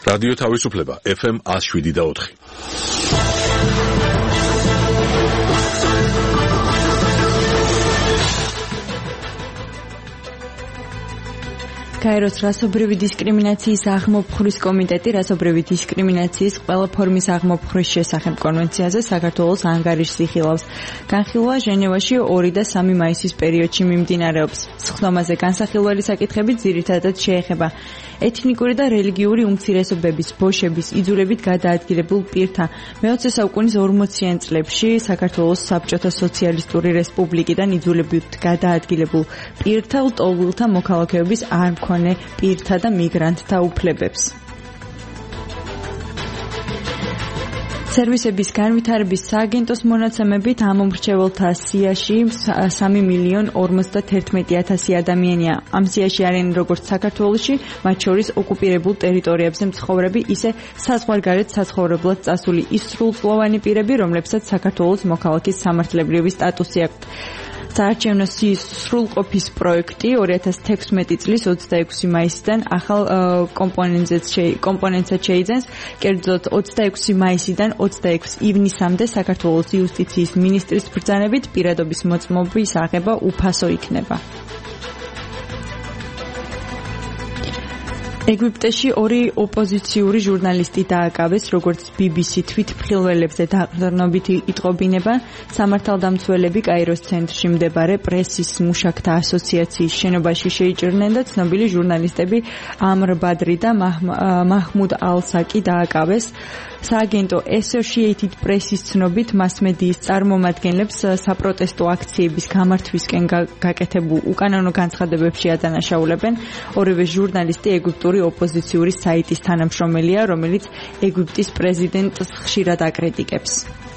რადიო თავისუფლება FM 107.4. გაეროს რასობრივი დისკრიმინაციის აღმოფხვრის კომიტეტი რასობრივი დისკრიმინაციის ყველა ფორმის აღმოფხვრის შესახებ კონვენციაზე საქართველოს ანგარიშს იხილავს. განხილვა ჟენევაში 2 და 3 მაისის პერიოდში მიმდინარეობს. სხდომაზე განსახილველი საკითხები ძირითადად შეეხება ეთნიკური და რელიგიური უმცირესობების, ბოშების, იძულებით გადაადგილებულ პირთა. მე-20 საუკუნის 40-იან წლებში საქართველოს საბჭოთა სოციალისტური რესპუბლიკიდან იძულებით გადაადგილებულ პირთა ლტოლვილთა მოქალაქეობის არ მქონე პირთა და მიგრანტთა უფლებებს. სერვისების განვითარების სააგენტოს მონაცემებით ამომრჩეველთა სიაში 3,051,000 ადამიანია. ამ სიაში არიან როგორც საქართველოში, მათ შორის ოკუპირებულ ტერიტორიებზე მცხოვრები, ისე საზღვარგარეთ საცხოვრებლად წასული ის სრულწლოვანი პირები, რომლებსაც საქართველოს მოქალაქის სამართლებრივი სტატუსი აქვთ. საარჩევნო სიის სრულყოფის პროექტი 2016 წლის 26 მაისიდან ახალ კომპონენტად შეიძენს, კერძოდ 26 მაისიდან 26 ივნისამდე საქართველოს იუსტიციის მინისტრის ბრძანებით პირადობის მოწმობის აღება უფასო იქნება. ეგვიპტეში 2 ოპოზიციური ჟურნალისტი დააკავეს, როგორც BBC თვითმხილველებზე დაყრდნობით იტყობინება. სამართალდამცველები კაიროს ცენტრში მდებარე პრესის მუშაკთა ასოციაციის შენობაში შეიჭრნენ და ცნობილი ჟურნალისტები ამრ ბადრი და მაჰმუდ ალ-საკი დააკავეს. სააგენტო Associated Press-ის ცნობით მასმედიის წარმომადგენლებს საპროტესტო აქციების გამართვისკენ გაკეთებულ უკანონო განცხადებებში ადანაშაულებენ. ორივე ჟურნალისტი ეგვიპტური ოპოზიციური საიტის თანამშრომელია, რომელიც ეგვიპტის პრეზიდენტს ხშირად აკრიტიკებს.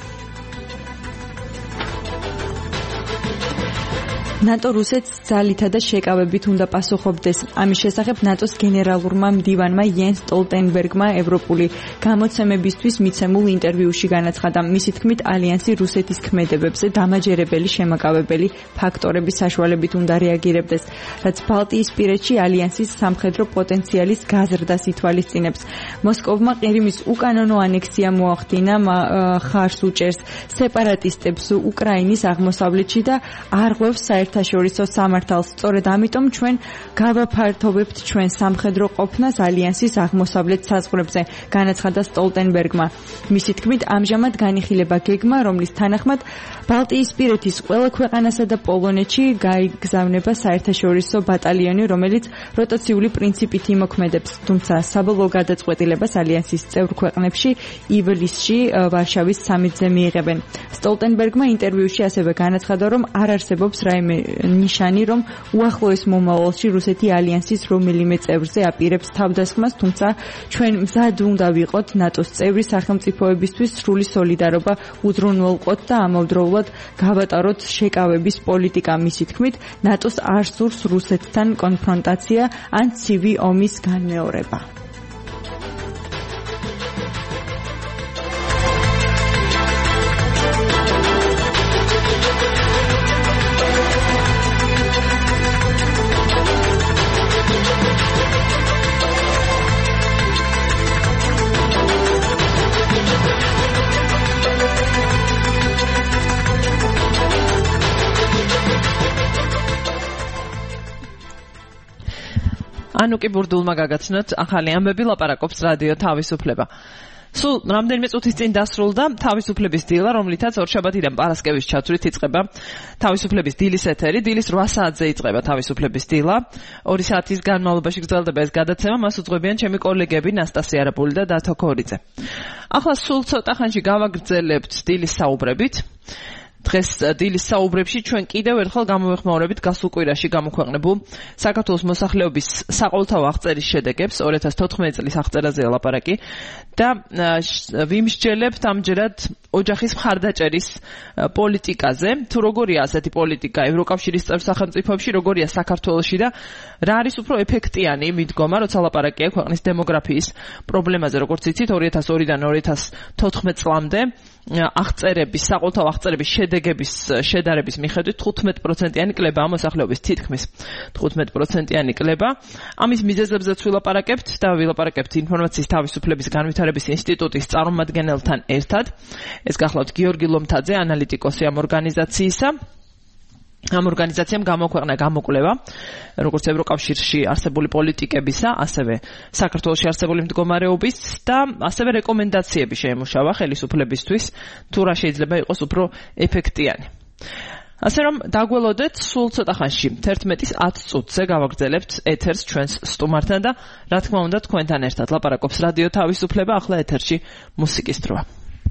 ნატო რუსეთს ძალითა და შეკავებით უნდა პასუხობდეს. ამის შესახებ ნატოს გენერალურმა მდივანმა იენს სტოლტენბერგმა ევროპული გამოცემებისთვის მიცემულ ინტერვიუში განაცხადა. მისი თქმით, ალიანსი რუსეთის ქმედებებზე დამაჯერებელი შემაკავებელი ფაქტორების საშუალებით უნდა რეაგირებდეს, რაც ბალტიისპირეთში ალიანსის სამხედრო პოტენციალის გაზრდას ითვალისწინებს. მოსკოვმა ყირიმის უკანონო ანექსია მოახდინა, ხარს უჭერს სეპარატისტებს უკრაინის აღმოსავლეთში და არღვევს საერთაშორისო სამართალს. სწორედ ამიტომ ჩვენ გავაფართოვებთ ჩვენ სამხედრო ყოფნას ალიანსის აღმოსავლეთ საზღვრებზე, განაცხადა სტოლტენბერგმა. მისი თქმით, ამჟამად განიხილება გეგმა, რომლის თანახმად ბალტიისპირეთის ყველა ქვეყანასა და პოლონეთში გაიგზავნება საერთაშორისო ბატალიონი, რომელიც როტაციული პრინციპით იმოქმედებს. თუმცა საბოლოო გადაწყვეტილებას ალიანსის წევრ ქვეყნებში ივლისში ვარშავის სამიტზე მიიღებენ. სტოლტენბერგმა ინტერვიუში ასევე განაცხადა, რომ არ არსებობს რაიმე ნიშანი, რომ უახლოეს მომავალში რუსეთი ალიანსის რომელიმე წევრზე აპირებს თავდასხმას, თუმცა ჩვენ მზად უნდა ვიყოთ ნატოს წევრი სახელმწიფოებისთვის სრული სოლიდარობა უზრუნველყოთ და ამავდროულად გავატაროთ შეკავების პოლიტიკა. მისი თქმით, ნატოს არ სურს რუსეთთან კონფრონტაცია ან ცივი ომის განმეორება. ანუკი ბურდულმა გაგაცნოთ ახალი ამბები, ლაპარაკობს რადიო თავისუფლება. სულ რამდენიმე წუთის წინ დასრულდა თავისუფლების დილა, რომლითაც ორშაბათიდან პარასკევის ჩათვლით იწყება თავისუფლების დილის ეთერი. დილის 8 საათზე იწყება თავისუფლების დილა. 2 საათის განმავლობაში გრძელდება ეს გადაცემა. მას უძღვებიან ჩემი კოლეგები ნასტასია არაბული და დათო ქორიძე. ახლა სულ ცოტა ხანში გავაგრძელებთ დილის საუბრებით. დღეს დილის საუბრებში ჩვენ კიდევ ერთხელ გამოვეხმაურებით გასულ კვირაში გამოქვეყნებულ საქართველოს მოსახლეობის საყოველთაო აღწერის შედეგებს. 2014 წლის აღწერაზეა ლაპარაკი და ვიმსჯელებთ ამჯერად ოჯახის მხარდაჭერის პოლიტიკაზე. თუ როგორია ასეთი პოლიტიკა ევროკავშირის წევრ სახელმწიფოებში, როგორია საქართველოში და რა არის უფრო ეფექტიანი მიდგომა, როცა ლაპარაკია ქვეყნის დემოგრაფიის პრობლემაზე. როგორც იცით, 2002-დან 2014 წლამდე აღწერების, საყოველთაო აღწერების შედეგების შედარების მიხედვით 15%-იანი კლება მოსახლეობის თითქმის 15%-იანი კლება. ამის მიზეზებზეც ვილაპარაკებთ და ვილაპარაკებთ ინფორმაციის თავისუფლების განვითარების ინსტიტუტის წარმომადგენელთან ერთად. ეს გახლავთ გიორგი ლომთაძე, ანალიტიკოსი ამ ორგანიზაციისა. ამ ორგანიზაციამ გამოქვეყნა გამოკვლევა, როგორც ევროკავშირში არსებული პოლიტიკებისა, ასევე საქართველოში არსებული მდგომარეობის და ასევე რეკომენდაციები შეემუშავა ხელისუფლებისთვის, თუ რა შეიძლება იყოს უფრო ეფექტიანი. ასე რომ დაგველოდეთ, სულ ცოტა ხანში 11:10 წუთზე გავაგრძელებთ ეთერს ჩვენს სტუმართან და რა თქმა უნდა თქვენთან ერთად ლაპარაკობს რადიო თავისუფლება, ახლა ეთერში მუსიკის დროა.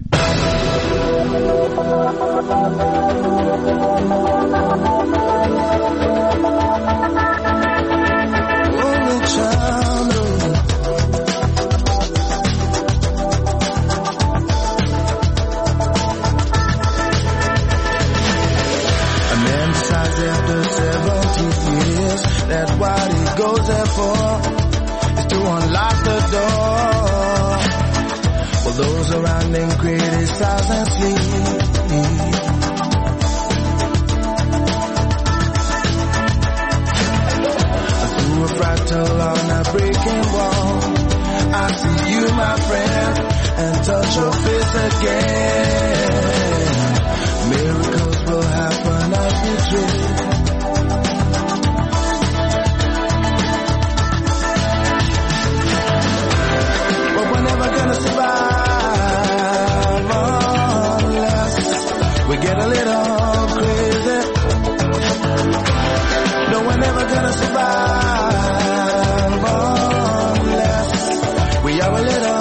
After 17 years, that's what he goes there for, is to unlock the door. Well, those around him criticize and sleep. Through a fractal on a breaking wall, I see you, my friend, and touch your face again. Miracles will happen as we dream. But we're never gonna survive unless we get a little crazy. No, we're never gonna survive unless we are a little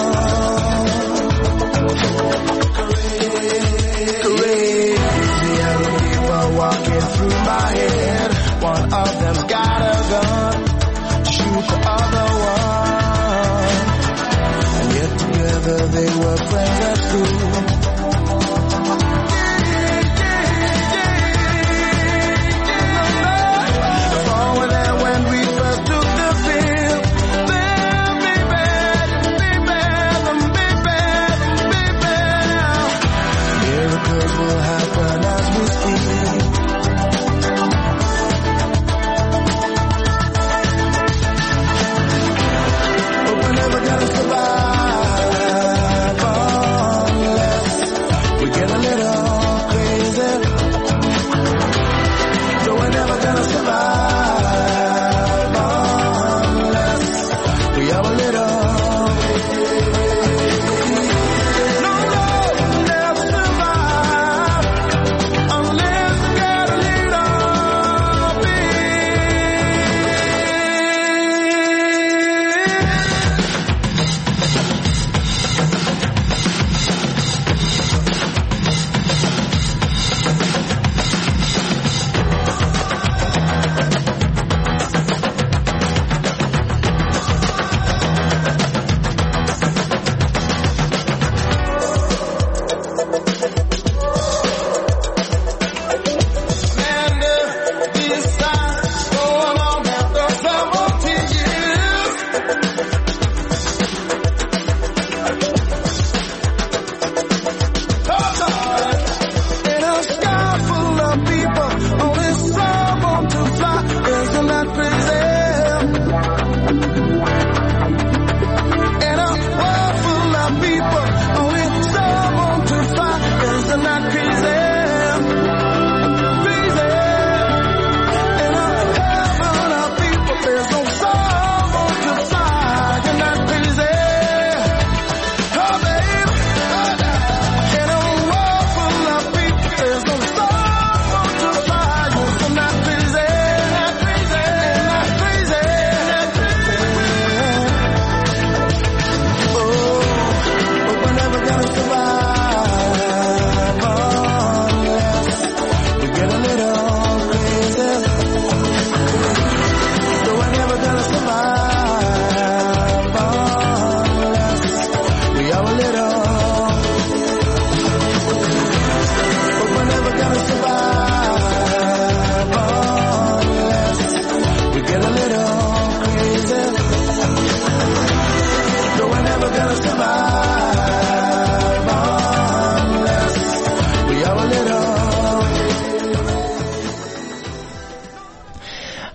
walking through my head. One of them's got a gun to shoot the other one, and yet together they were friends at school. The fall were there when we first took the field. Then baby. Miracles will happen as we speak.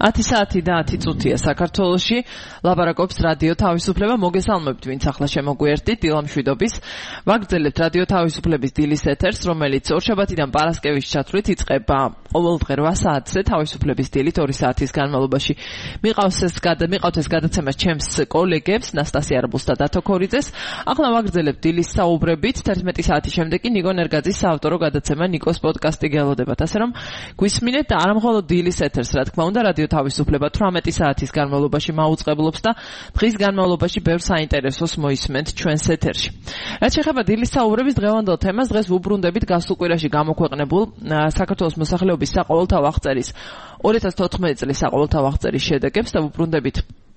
10 საათი და 10 წუთია საქართველოში. ლაპარაკობს რადიო თავისუფლება. მოგესალმებით, ვინც ახლა შემოგვიერთდით დილამშვიდობის. ვაგრძელებთ რადიო თავისუფლების დილის ეთერს, რომელიც ორშაბათიდან პარასკევის ჩათვლით იწყება ყოველდღე 8 საათზე თავისუფლების დილით 2 საათის განმავლობაში. მიყავთ ეს გადაცემა ჩემს კოლეგებს ნასტასია რბულს და დათო ქორიძეს. ახლა ვაგრძელებთ დილის საუბრებით 11 საათის შემდეგ კი ნიკო ნერგაძის საავტორო გადაცემა ნიკოს პოდკასტი გელოდებათ. ასე რომ გვისმინეთ და არა მხოლოდ დილის ეთერს, რა თქმა უნდა, რადიო თავისუფლება 18 საათის განმავლობაში მაუწყებლობს და დღის განმავლობაში ბევრ საინტერესოს მოისმენთ ჩვენს ეთერში. რაც შეეხება დილის საუბრების დღევანდელ თემას, დღეს ვუბრუნდებით გასულ კვირაში გამოქვეყნებულ საქართველოს მოსახლეობის საყოველთაო აღწერის 2014 წლის საყოველთაო აღწერის შედეგებს და ვუბრუნდებით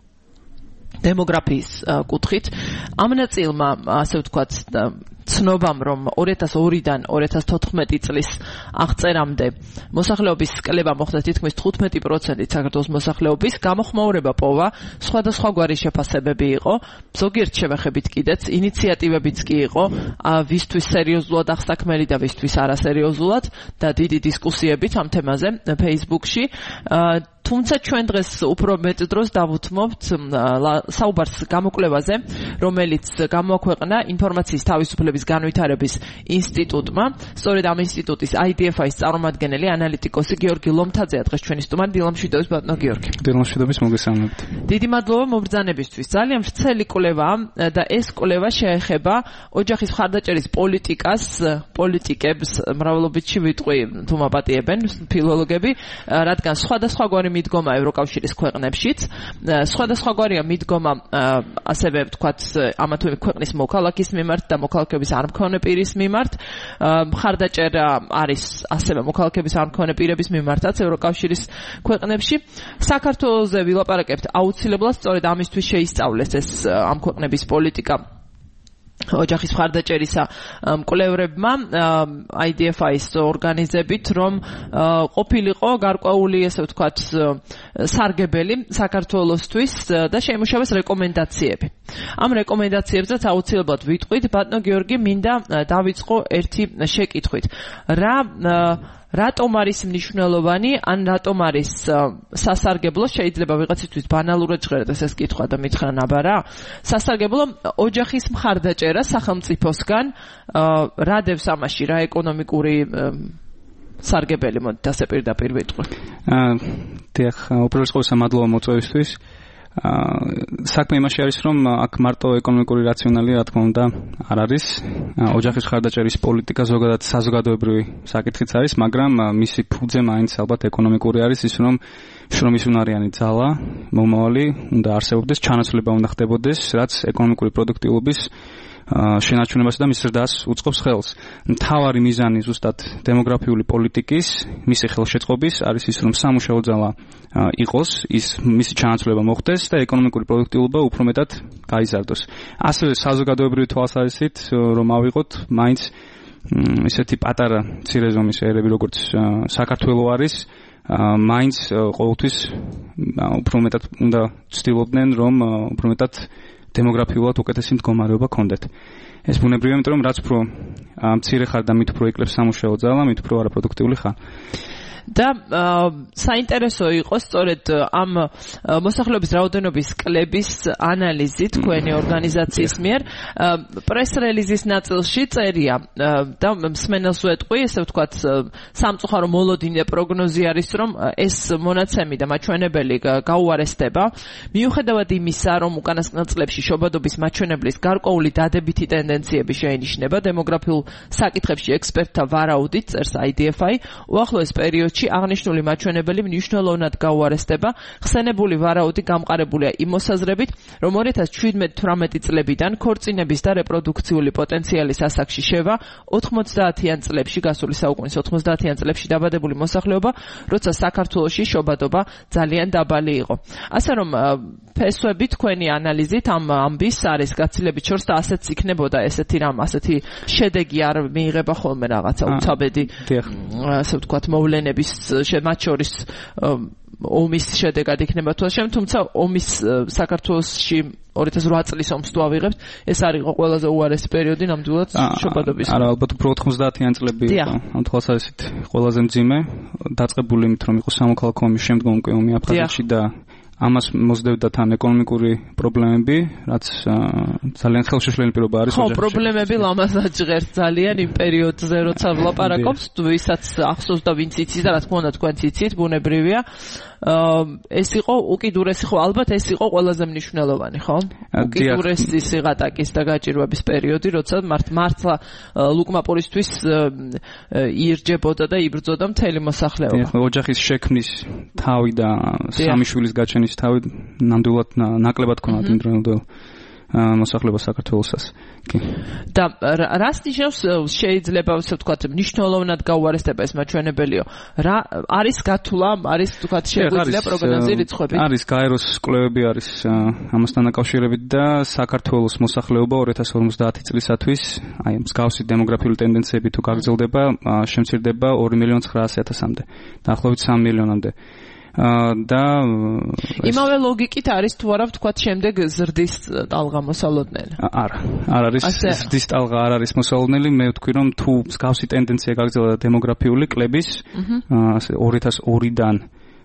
დემოგრაფიის კუთხით. ამ ნაწილმა, ასე ვთქვათ, ცნობამ, რომ 2002-დან 2014 წლის აღწერამდე მოსახლეობის კლება მოხდა თითქმის 15% საქართველოს მოსახლეობის, გამოხმაურება პოვა, სხვადასხვაგვარი შეფასებები იყო, ზოგიერთ შევეხებით კიდეც ინიციატივებიც კი იყო, ვისთვის სერიოზულად აღსაქმელი და ვისთვის არასერიოზულად და დიდი დისკუსიებით ამ თემაზე Facebook-ში. თუმცა ჩვენ დღეს უფრო მეტ დროს დავუთმობთ საუბარს გამოკვლევაზე, რომელიც გამოაქვეყნა ინფორმაციის თავისუფლების განვითარების ინსტიტუტმა. სწორედ ამ ინსტიტუტის IDFI-ის წარმომადგენელი ანალიტიკოსი გიორგი ლომთაძეა დღეს ჩვენი სტუმარი. დილამშვიდობის ბატონო გიორგი. დილამშვიდობის, მოგესალმებით. დიდი მადლობა მობრძანებისთვის. ძალიან ვრცელი კვლევაა და ეს კვლევა შეეხება ოჯახის მხარდაჭერის პოლიტიკებს, მრავლობითში ვიტყვი თუ მაპატიებენ ფილოლოგები, რადგან სხვადასხვაგვარი მიდგომა ევროკავშირის ქვეყნებშიც, სხვადასხვაგვარია მიდგომა ასევე ვთქვათ ამა თუ იმ ქვეყნის მოქალაქის მიმართ და მოქალაქეების არ მქონე პირის მიმართ. მხარდაჭერა არის ასევე მოქალაქეების არ მქონე პირების მიმართაც ევროკავშირის ქვეყნებში. საქართველოზე ვილაპარაკებთ აუცილებლად, სწორედ ამისთვის შეისწავლეს ეს ამ ქვეყნების პოლიტიკა ოჯახის მხარდაჭერისა მკვლევრებმა IDFI-ის ორგანიზებით, რომ ყოფილიყო გარკვეული, ესე ვთქვათ, სარგებელი საქართველოსთვის და შეიმუშავეს რეკომენდაციები. ამ რეკომენდაციებზეც აუცილებლად ვიტყვით, ბატონო გიორგი, მინდა დავიწყო ერთი შეკითხვით. რატომ არის მნიშვნელოვანი, ან რატომ არის სასარგებლო, შეიძლება ვიღაცისთვის ბანალურად ჟღერდეს ეს კითხვა და მითხრა ნაბარა, სასარგებლო ოჯახის მხარდაჭერა სახელმწიფოსგან, რა დევს ამაში, რა ეკონომიკური სარგებელი, მოდით ასე პირდაპირ ვიტყვი. დიახ, უპირველეს ყოვლისა მადლობა მოწვევისთვის. საქმე იმაში არის, რომ აქ მარტო ეკონომიკური რაციონალი, რა თქმა უნდა, არ არის. ოჯახის მხარდაჭერის პოლიტიკა ზოგადად საზოგადოებრივი საკითხიც არის, მაგრამ მისი ფუძე მაინც ალბათ ეკონომიკური არის, ის რომ შრომის უნარიანი ძალა, მომავალი უნდა არსებობდეს, ჩანაცვლება უნდა ხდებოდეს, რაც ეკონომიკური პროდუქტიულობის შენარჩუნებასა და მის ზრდას უწყობს ხელს. მთავარი მიზანი ზუსტად დემოგრაფიული პოლიტიკის, მისი ხელშეწყობის არის ის, რომ სამუშაო ძალა იყოს, მისი ჩანაცვლება მოხდეს და ეკონომიკური პროდუქტიულობა უფრო მეტად გაიზარდოს. ასევე საზოგადოებრივი თვალსაზრისით, რომ ავიღოთ, მაინც ისეთი პატარა მცირე ზომის ერები, როგორც საქართველო არის, მაინც ყოველთვის უფრო მეტად უნდა ცდილობდნენ, რომ უფრო მეტად დემოგრაფიულად უკეთესი მდგომარეობა ქონდეთ. ეს ბუნებრივია, იმიტომ რომ რაც უფრო მცირე ხარ და მით უფრო იკლებს სამუშაო ძალა, მით უფრო არაპროდუქტიული ხარ. და საინტერესო იყო სწორედ ამ მოსახლეობის რაოდენობის კლების ანალიზი თქვენი ორგანიზაციის მიერ პრეს-რელიზის ნაწილში წერია და მსმენელს ვეტყვი, ესე ვთქვათ, სამწუხარო მოლოდინი და პროგნოზი არის, რომ ეს მონაცემი და მაჩვენებელი გაუარესდება, მიუხედავად იმისა, რომ უკანასკნელ წლებში შობადობის მაჩვენებლის გარკვეული დადებითი ტენდენციები შეინიშნება დემოგრაფიულ საკითხებში ექსპერტთა ვარაუდით, წერს IDFI, უახლოეს პერიოდში აღნიშნული მაჩვენებელი მნიშვნელოვნად გაუარესდება. ხსენებული ვარაუდი გამყარებულია იმ მოსაზრებით, რომ 2017-18 წლებიდან ქორწინების და რეპროდუქციული პოტენციალის ასაკში შევა 90-იან წლებში, გასული საუკუნის 90-იან წლებში დაბადებული მოსახლეობა, როცა საქართველოში შობადობა ძალიან დაბალი იყო. ასე რომ ფესვები თქვენი ანალიზით ამ ამბის არის გაცილებით შორს და ასეც იქნებოდა ესეთი რამ, ასეთი შედეგი არ მიიღება ხოლმე რაღაცა უცაბედი, ასე ვთქვათ, მოვლენების მათ შორის ომის შედეგად იქნება თვალშემ, თუმცა ომის საქართველოში 2008 წლის ომს თუ ავიღებთ, ეს არის ყველაზე უარესი პერიოდი ნამდვილად შობადობის. არა, ალბათ უფრო 90-იან წლები იყო. ამ თვალსაზრისით ყველაზე მძიმე, დაწყებული იმით, რომ იყო სამოქალაქო ომის შემდგომ უკვე ომი აფხაზეთში და ამას მოსდევდა თან ეკონომიკური პრობლემები, რაც ძალიან ხელშეშლილი პირობა არის. ხო, პრობლემები ლამაზად ჟღერს ძალიან იმ პერიოდზე, როცა ვლაპარაკობთ, ვისაც ახსოვს და ვინც იცის და რა თქმა უნდა თქვენც იცით, ბუნებრივია. ეს იყო უკიდურესი, ხო, ალბათ ეს იყო ყველაზე მნიშვნელოვანი, ხო? უკიდურესი სიღატაკის და გაჭირვების პერიოდი, როცა მართლა ლუკმაპურისთვის იერჯებოდა და იბრძოდა მთელი მოსახლეობა. ოჯახის შექმნის თავი და სამი შვილის გაჩენის თავი ნამდვილად ნაკლებად ქონათ იმ დროინდელ მოსახლეობას საქართველოსაც. და რას ნიშნავს შეიძლება ასე ვთქვათ მნიშვნელოვნად გაუარესდება ეს მაჩვენებელიო? რა არის გათვლა, არის ვთქვათ შეგვიძლია პროგნოზი რიცხვებით? არის გაეროს კვლევები არის ამასთან დაკავშირებით და საქართველოს მოსახლეობა 2050 წლისათვის აი მსგავსი დემოგრაფიული ტენდენციები თუ გაგრძელდება, შემცირდება 2.900.000-მდე, დაახლოებით 3 მილიონამდე. და იმავე ლოგიკით არის თუ არა ვთქვათ შემდეგ ზრდის ტალღა მოსალოდნელი? არა, არ არის ზრდის ტალღა არ არის მოსალოდნელი. მე ვთქვი რომ თუ მსგავსი ტენდენცია გაგრძელდა დემოგრაფიული კლების ასე 2002-დან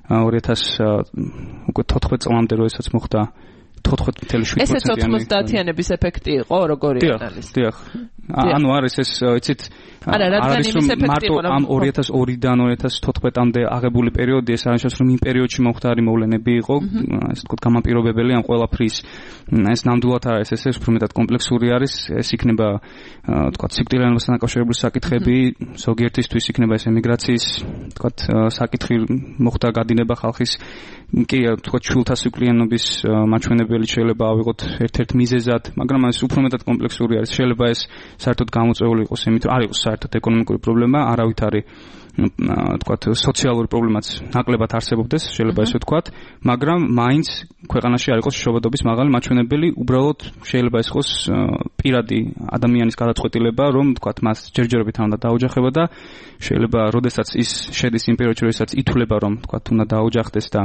2014 წლამდე როდესაც მოხდა 14.7%-იანი. ესე 90-იანების ეფექტი იყო როგორი არის? დიახ. ანუ არის ეს იცით არის რომ მარტო ამ 2002-დან 2014-მდე აღებული პერიოდი ეს არის რომ იმ პერიოდში მომხდარი მოვლენები იყო ასე ვთქვათ გამაპირობებელი ამ ყველაფრის ეს ნამდვილად არის ეს უფრო მეტად კომპლექსური არის ეს იქნება ვთქვათ სიკვდილიანობასთან დაკავშირებული საკითხები ზოგიერთისთვის იქნება ეს ემიგრაციის ვთქვათ საკითხი მოხდა გადინება ხალხის კი ვთქვათ შვილთა სიკვდილიანობის მაჩვენებელი შეიძლება ავიღოთ ერთ-ერთ მიზეზად მაგრამ ეს უფრო მეტად კომპლექსური არის შეიძლება ეს საერთოდ გამოწვეული იყოს იმით რომ არ იყოს საერთოდ ეკონომიკური პრობლემა არავით არის ვთქვათ სოციალური პრობლემაც ნაკლებად არსებობდეს შეიძლება ესე ვთქვათ მაგრამ მაინც ქვეყანაში არ იყოს შობადობის მაღალი მაჩვენებელი უბრალოდ შეიძლება ეს იყოს პირადი ადამიანის გადაწყვეტილება რომ ვთქვათ მას ჯერჯერობით არ უნდა დაოჯახება და შეიძლება როდესაც ის შედის იმ პერიოდში როდესაც ითვლება რომ ვთქვათ უნდა დაოჯახდეს და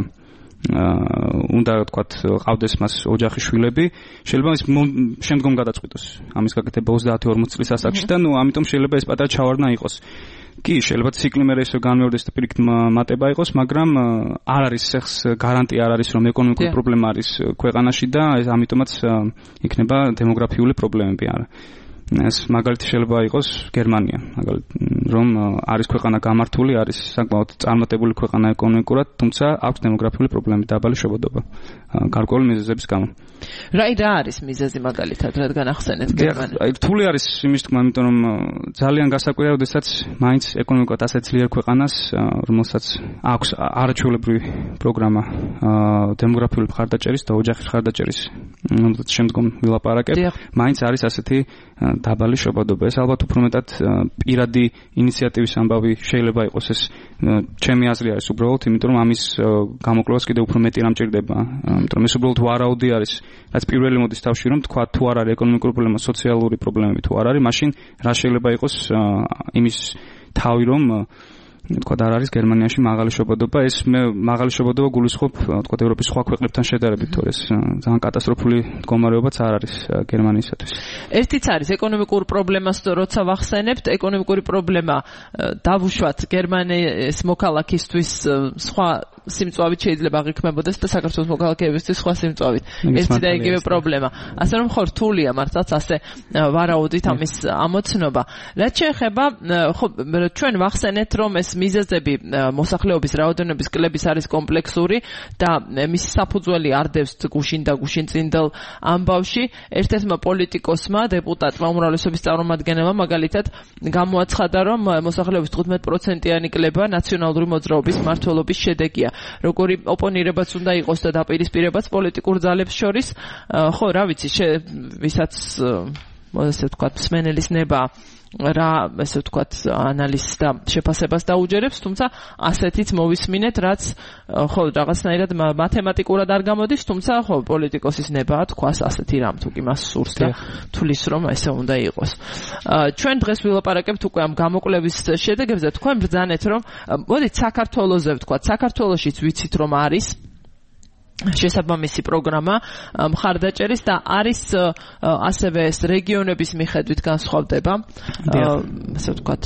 უნდა ვთქვათ ყავდეს მას ოჯახის შვილები შეიძლება ის შემდგომ გადაწყვიტოს ამის გაკეთება 30-40 წლის ასაკში და ნუ ამიტომ შეიძლება ეს პატარა ჩავარდნა იყოს კი შეიძლება ციკლი მე ისე განმეორდეს და პირიქით მატება იყოს მაგრამ არ არის ეს გარანტია არ არის რომ ეკონომიკური პრობლემა არის ქვეყანაში და ამიტომაც იქნება დემოგრაფიული პრობლემები არა ეს მაგალითი შეიძლება იყოს გერმანია მაგალითად რომ არის ქვეყანა გამართული არის საკმაოდ წარმატებული ქვეყანა ეკონომიკურად თუმცა აქვს დემოგრაფიული პრობლემები დაბალი შობადობა გარკვეული მიზეზების გამო რა არის მიზეზი მაგალითად რადგან ახსენეთ გერმანია აი რთული არის იმის თქმა იმიტომ რომ ძალიან გასაკვირია როდესაც მაინც ეკონომიკურად ასე ძლიერ ქვეყანას რომელსაც აქვს არაჩვეულებრივი პროგრამა დემოგრაფიული მხარდაჭერის და ოჯახის მხარდაჭერის შემდგომ ვილაპარაკებ მაინც არის ასეთი დაბალი შობადობა ეს ალბათ უფრო მეტად პირადი ინიციატივის ამბავი შეიძლება იყოს ეს ჩემი აზრი არის უბრალოდ იმიტომ რომ ამის გამოკვლევას კიდევ უფრო მეტი რამ ჭირდება იმიტომ რომ ეს უბრალოდ ვარაუდი არის რაც პირველი მოდის თავში რომ თქვა თუ არ არის ეკონომიკური პრობლემა სოციალური პრობლემები თუ არ არის მაშინ რა შეიძლება იყოს იმის თავი რომ თქვა არ არის გერმანიაში მაღალი შობადობა ეს მე მაღალი შობადობა გულისხმობ თქვა ევროპის სხვა ქვეყნებთან შედარებით თორე ეს ძალიან კატასტროფული მდგომარეობაც არ არის გერმანიისათვის ერთიც არის ეკონომიკურ პრობლემას როცა ვახსენებთ ეკონომიკური პრობლემა დავუშვათ გერმანიის მოქალაქისთვის სხვა სიმწვავით შეიძლება აღიქმებოდეს და საქართველოს მოქალაქეებისთვის სხვა სიმწვავით ერთი და იგივე პრობლემა ასე რომ ხო რთულია მართლაც ასე ვარაუდით ამის ამოცნობა რაც შეეხება ხო ჩვენ ვახსენეთ რომ ეს მიზეზები მოსახლეობის რაოდენობის კლების არის კომპლექსური და მისი საფუძველი არდევს გუშინ და გუშინწინდელ ამბავში ერთ-ერთმა პოლიტიკოსმა დეპუტატმა უმრავლესობის წარმომადგენელმა მაგალითად გამოაცხადა რომ მოსახლეობის 15%-იანი კლება ნაციონალური მოძრაობის მმართველობის შედეგია როგორი ოპონირებაც უნდა იყოს და დაპირისპირებაც პოლიტიკურ ძალებს შორის ხო რა ვიცი ვისაც ესე ვთქვათ მსმენელის ნება რა ესე ვთქვათ ანალიზს და შეფასებას დაუჯერებს თუმცა ასეთიც მოვისმინეთ რაც ხო რაღაცნაირად მათემატიკურად არ გამოდის თუმცა ხო პოლიტიკოსის ნება თქვას ასეთი რამ თუ კი მას სურს და თulis რომ ესე უნდა იყოს ჩვენ დღეს ვილაპარაკებთ უკვე ამ გამოკვლევის შედეგებზე თქვენ ბრძანეთ რომ მოდით საქართველოზე ვთქვათ საქართველოშიც ვიცით რომ არის შესაბამისი პროგრამა მხარდაჭერის და არის ასევე ეს რეგიონების მიხედვით განსხვავდება. ასე ვთქვათ,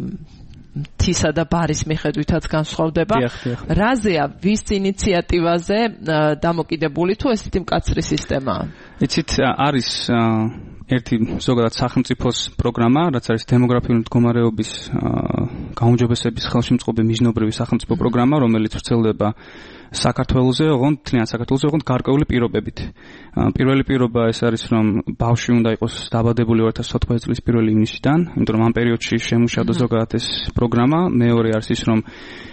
თისა და ბარის მიხედვითაც განსხვავდება. რაზეა ვის ინიციატივაზე დამოკიდებული თუ ესეთი მკაცრი სისტემაა? იცით, არის ერთი ზოგადად სახელმწიფოს პროგრამა, რაც არის დემოგრაფიული მდგომარეობის გაუმჯობესების ხელშემწყობი მიზნობრივი სახელმწიფო პროგრამა, რომელიც ვრცელდება საქართველოზე, ოღონდ თლიან საქართველოზე, ოღონდ გარკვეული პირობებით. პირველი პირობა ეს არის, რომ ბავშვი უნდა იყოს დაბადებული 2014 წლის 1 ივნისიდან, იმიტომ რომ ამ პერიოდში შემუშავდა ზოგადად ეს პროგრამა. მეორე არის ის, რომ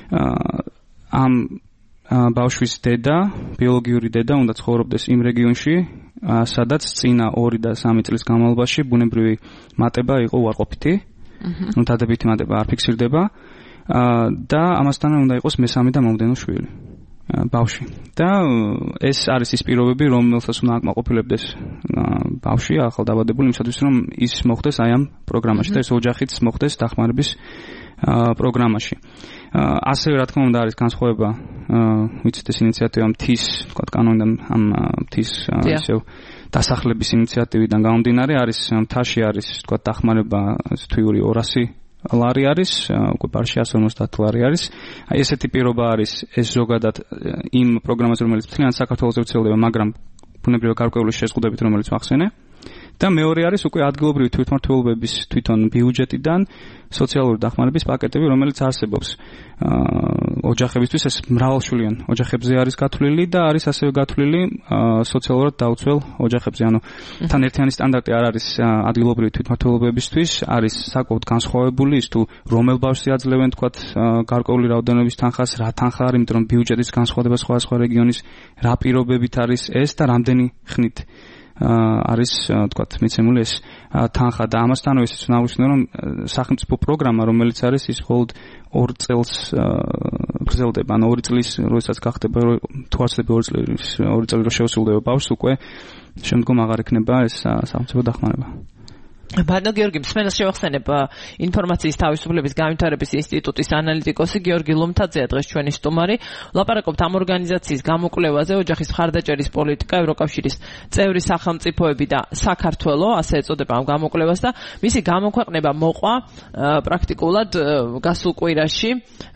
ამ ბავშვის დედა, ბიოლოგიური დედა უნდა ცხოვრობდეს იმ რეგიონში, სადაც წინა 2 და 3 წლის განმავლობაში ბუნებრივი მატება იყო უარყოფითი. ნუ დადებითი მატება არ ფიქსირდება და ამასთან უნდა იყოს მესამე და მომდევნო შვილი. ბავშვი. და ეს არის ის პირობები, რომელსაც უნდა აკმაყოფილებდეს ბავშვი, ახალდაბადებული, იმისათვის რომ ის მოხდეს აი ამ პროგრამაში და ეს ოჯახიც მოხდეს დახმარების პროგრამაში. ასევე რა თქმა უნდა არის განსხვავება, ვიცით ეს ინიციატივა მთის, თქვა კანონიდან ამ მთის ისევ დასახლების ინიციატივიდან გამომდინარე, არის მთაში არის თქვა დახმარება თვიური 200 ლარი არის, უკვე ბარში 150 ლარი არის. აი ესეთი პირობა არის ეს ზოგადად იმ პროგრამაზე, რომელიც მთლიან საქართველოს ვრცელდება, მაგრამ ბუნებრივი გარკვეული შეზღუდებით, რომელიც ახსენე. და მეორე არის უკვე ადგილობრივი თვითმმართველობების თვითონ ბიუჯეტიდან სოციალური დახმარების პაკეტები, რომელიც არსებობს ოჯახებისთვის, ეს მრავალშვილიან ოჯახებზე არის გათვლილი და არის ასევე გათვლილი სოციალურად დაუცველ ოჯახებზე. ანუ თან ერთიანი სტანდარტი არ არის ადგილობრივი თვითმმართველობებისთვის, არის საკმაოდ განსხვავებული ის თუ რომელ ბავშვს აძლევენ თქვათ გარკვეული რაოდენობის თანხას, რა თანხა არის, იმიტომ რომ ბიუჯეტის განსხვავდება სხვა რეგიონის, რა პირობებით არის ეს და რამდენი ხნით არის თქვათ მიცემული ეს თანხა და ამასთანავე ისიც ნაგვიხსნე რომ სახელმწიფო პროგრამა რომელიც არის ის მხოლოდ 2 წელს გრძელდება ანუ 2 წლის როდესაც გახდება თუ არსებობს 2 წელი რო შევსრულდება ბავშვს უკვე შემდგომ აღარ იქნება ეს სახელმწიფო დახმარება. ბატონო გიორგი, მსმენელს შევახსენებ ინფორმაციის თავისუფლების განვითარების ინსტიტუტის ანალიტიკოსი გიორგი ლომთაძეა დღეს ჩვენი სტუმარი. ვლაპარაკობთ ამ ორგანიზაციის გამოკვლევაზე, ოჯახის მხარდაჭერის პოლიტიკა, ევროკავშირის წევრი სახელმწიფოები და საქართველო, ასე ეწოდება ამ გამოკვლევას და მისი გამოქვეყნება მოყვა პრაქტიკულად გასულ კვირაში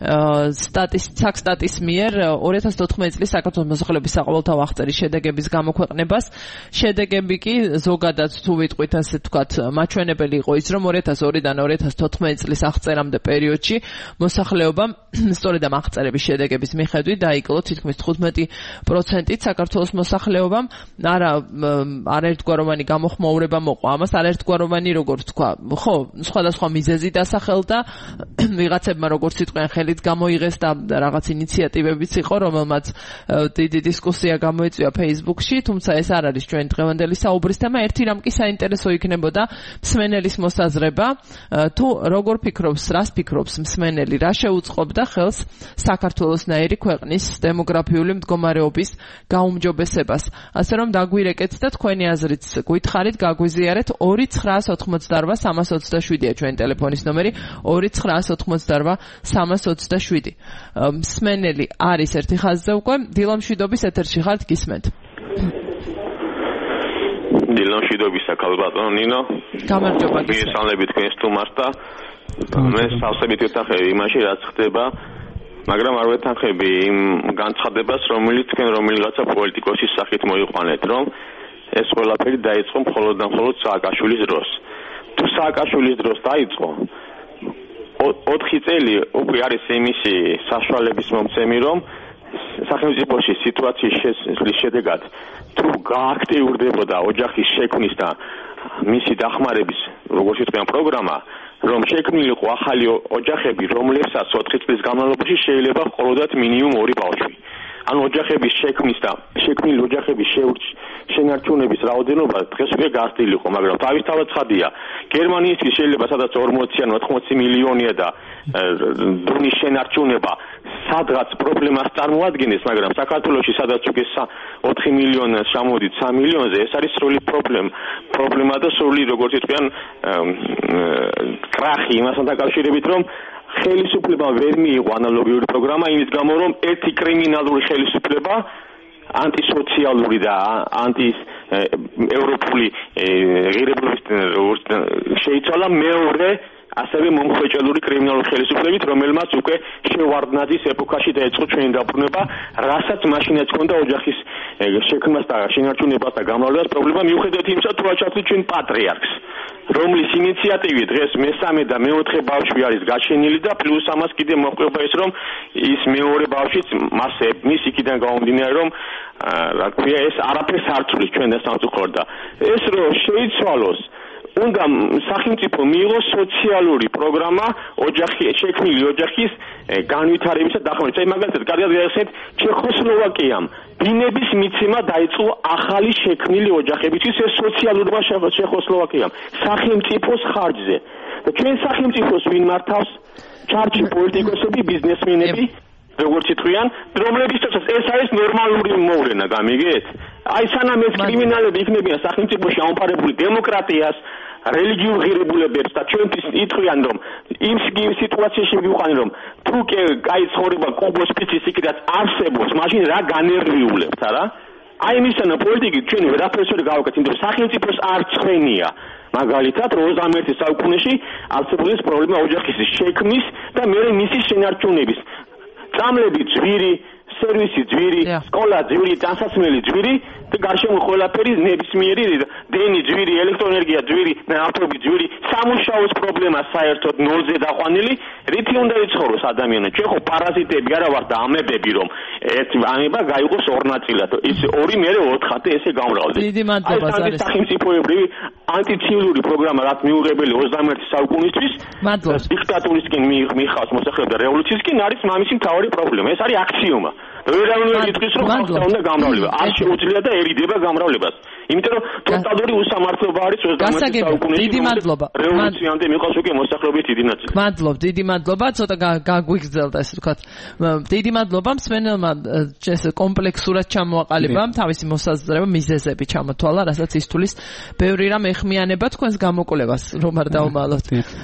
სტატის მიერ 2014 წლის საქართველოს მოსახლეობის საყოველთაო აღწერის შედეგების გამოქვეყნებას. შედეგები კი ზოგადად თუ ვიტყვით ასე თქვათ მაჩვენებელი იყო ის, რომ 2002-დან 2014 წლის აღწერამდე პერიოდში მოსახლეობამ სწორედ ამ აღწერების შედეგების მიხედვით დაიკლო თითქმის 15%-ით საქართველოს მოსახლეობამ არაერთგვაროვანი გამოხმაურება მოყვა. ამას არაერთგვაროვანი როგორ თქვა, ხო, სხვადასხვა მიზეზი დასახელდა, ვიღაცებმა როგორც იტყვიან ხელით გამოიღეს და რაღაც ინიციატივებიც იყო, რომელმაც დიდი დისკუსია გამოიწვია Facebook-ში, თუმცა ეს არ არის ჩვენი დღევანდელი საუბრის თემა. ერთი რამ კი საინტერესო იქნებოდა მსმენელის მოსაზრება, თუ როგორ ფიქრობს, რას ფიქრობს მსმენელი, რა შეუწყობდა ხელს საქართველოსნაირი ქვეყნის დემოგრაფიული მდგომარეობის გაუმჯობესებას. ასე რომ დაგვირეკეთ და თქვენი აზრით გითხარით, გაგვიზიარეთ 2988327-ია ჩვენი ტელეფონის ნომერი 2988327. მსმენელი არის ერთი ხაზზე უკვე, დილამშვიდობის ეთერში ხართ, გისმენთ. დილამშვიდობის ახალბატონო ნინო. გამარჯობა. მისალები თქვენ სტუმარს და მე სავსებით ვეთანხები იმაში რაც ხდება, მაგრამ არ ვეთანხები იმ განცხადებას, რომელიც თქვენ რომელიღაცა პოლიტიკოსის სახით მოიყვანეთ, რომ ეს ყველაფერი დაიწყო მხოლოდ და მხოლოდ სააკაშვილის დროს. თუ სააკაშვილის დროს დაიწყო 4 წელი უკვე არის იმისი საშუალების მომცემი, რომ სახელმწიფოში სიტუაციის შესწრის შედეგად თუ გააქტიურდებოდა ოჯახის შექმნის და მისი დახმარების როგორც ვიტყვიან პროგრამა, რომ შექმნილიყო ახალი ოჯახები, რომლებსაც 4 წლის განმავლობაში შეიძლება მხოლოდ მინიმუმ 2 ბავშვი. ანუ ოჯახების შექმნის და შექმნილი ოჯახების შენარჩუნების რაოდენობა დღეს უკვე გასწილიყო, მაგრამ თავისთავად ცხადია, გერმანიისთვის შეიძლება სადაც 40 ან 80 მილიონია და დონის შენარჩუნება სადღაც პრობლემას წარმოადგენს, მაგრამ საქართველოში სადაც უკვე 4 მილიონს ჩამოდით 3 მილიონზე, ეს არის სრული პრობლემა და სრული როგორც ვიტყვიან კრახი იმასთან დაკავშირებით, რომ ხელისუფლება ვერ მიიღო ანალოგიური პროგრამა იმის გამო, რომ ერთი კრიმინალური ხელისუფლება ანტისოციალური და ანტიევროპული ღირებულების შეიცვალა მეორე ასევე მომხვეჭელური კრიმინალური ხელისუფლებით, რომელმაც უკვე შევარდნაძის ეპოქაში დაიწყო ჩვენი დაბრუნება, რასაც მაშინაც ჰქონდა ოჯახის შექმნას და შენარჩუნებას და გამრავლებას პრობლემა მიუხედავად იმისა, თუ აჩვენეთ ჩვენ პატრიარქს, რომლის ინიციატივით დღეს მესამე და მეოთხე ბავშვი არის გაჩენილი და პლუს ამას კიდე მოყვება ის, რომ ის მეორე ბავშვიც მას იქიდან გამომდინარე, რომ რა ქვია, ეს არაფერს არ ცვლის ჩვენ და სამწუხაროდ და ეს რომ შეიცვალოს უნდა სახელმწიფო მიიღოს სოციალური პროგრამა შექმნილი ოჯახის განვითარების და დახმარების. აი მაგალითად, კარგად გაიხსენეთ, ჩეხოსლოვაკიამ ბინების მიცემა დაიწყო ახალი შექმნილი ოჯახებისთვის, ეს სოციალურმა ჩეხოსლოვაკიამ სახელმწიფოს ხარჯზე. და ჩვენ სახელმწიფოს ვინ მართავს? ჩარჩი პოლიტიკოსები, ბიზნესმენები, როგორც იტყვიან, რომლებისთვისაც ეს არის ნორმალური მოვლენა, გამიგეთ? აი სანამ ეს კრიმინალები იქნებიან სახელმწიფოში ამოფარებული დემოკრატიას, რელიგიურ ღირებულებებს და ჩვენთვის იტყვიან, რომ იმ სიტუაციაში მივყვანი, რომ თუ კაი ცხოვრება კუბოს ფიცის იქიდან არსებობს, მაშინ რა განერვიულებთ, არა? აი მისანა პოლიტიკით ჩვენ ვერაფერს ვერ გავაკეთებთ, იმიტომ სახელმწიფოს არ ცხენია. მაგალითად 21 საუკუნეში არსებული პრობლემა ოჯახის შექმნის და მეორე მისი შენარჩუნების. წამლები ძვირი, სერვისი ძვირი, სკოლა ძვირი, დასასმელი ძვირი და გარშემო ყველაფერი ნებისმიერი დენი ძვირი, ელექტროენერგია ძვირი, ნავთობი ძვირი, სამუშაოს პრობლემა საერთოდ ნოლზე დაყვანილი, რითი უნდა იცხოვროს ადამიანო? ჩვენ ხო პარაზიტები არა ვართ და ამებები, რომ ერთი ამება გაიყოს ორ ნაწილად. ის 2 მერე 4 და ესე გამრავლდეს. დიდი მადლობა ზარეს. სახელმწიფოებრივი ანტიცივილი პროგრამა რაც მიუღებელი 21 საუკუნისთვის დიქტატურისკენ მიხავს მოსახლეობა და რევოლუციისკენ არის მამის მთავარი პრობლემა. ეს არის აქსიომა. ვერავინ იტყვის რომ ხალხს უნდა გამრავლება. არ შეუძლია და ერიდება გამრავლებას. იმიტომ რომ ტოტალური უსამართლობა არის 21 საუკუნეში. დიდი მადლობა. რევოლუციამდე მიყავს უკვე მოსახლეობის დიდი ნაწილი. მადლობ, დიდი მადლობა, ცოტა გაგვიგრძელდა ესე ვთქვათ. დიდი მადლობა მსმენელმა ეს კომპლექსურად ჩამოაყალიბა თავისი მოსაზრება, მიზეზები ჩამოთვალა, რასაც ის თulis ბევრი რამ ეხმიანება თქვენს გამოკვლევას, რომ არ დავმალოთ.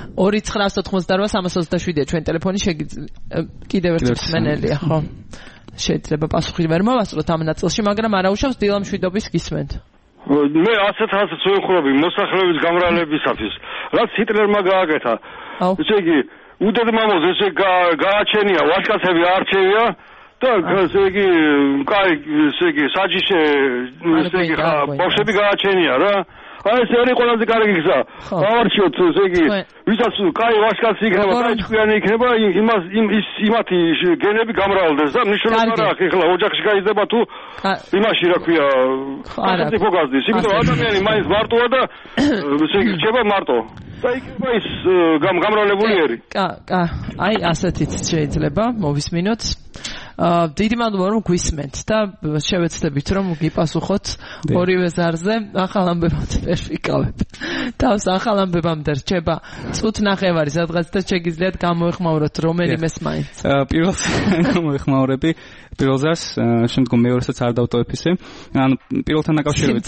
2988-327-ია ჩვენ ტელეფონი, კიდევ ერთი მსმენელია, ხო? შეიძლება პასუხი ვერ მოვასწროთ ამ ნაწილში, მაგრამ არაუშავს დილამშვიდობის გისმენთ. მე ასეთ ვიხურები მოსახლეობის გამრავლებისათვის, რაც ჰიტლერმა გააკეთა. ესე იგი, უდედმამოს ესე გააჩენია, ვაჟკაცები არჩევია და ესე იგი, კაი, ესე იგი, საჯიშე, ესე იგი, ბავშვები გააჩენია რა. აი ეს არის ყველაზე კარგი გზა. ავარჩიოთ, ესე იგი, ვისაც კაი ვაჟკაცი იქნება, კაი ჭკვიანი იქნება, იმათი გენები გამრავლდეს და მნიშვნელობა რა აქვს, ეხლა ოჯახში გაიზრდება თუ იმაში რა ქვია, სახელმწიფო გაზდის. იმიტომ რომ ადამიანი მაინც მარტოა და ესე იგი, რჩება მარტო. და იქნება ის გამრავლებული ერი. აი ასეთიც შეიძლება მოვისმინოთ. დიდი მადლობა რომ გვისმენთ და შევეცდებით რომ გიპასუხოთ ორივე ზარზე. ახალ ამბებამდე ვერ ვიკავებ. თავს ახალ ამბებამდე რჩება წუთ ნახევარი სადღაც და შეგიძლიათ გამოეხმაუროთ რომელიმეს მაინც. პირველს გამოეხმაურები პირველ ზარს, შემდგომ მეორესაც არ დავტოვებ ისე. ანუ პირველთან დაკავშირებით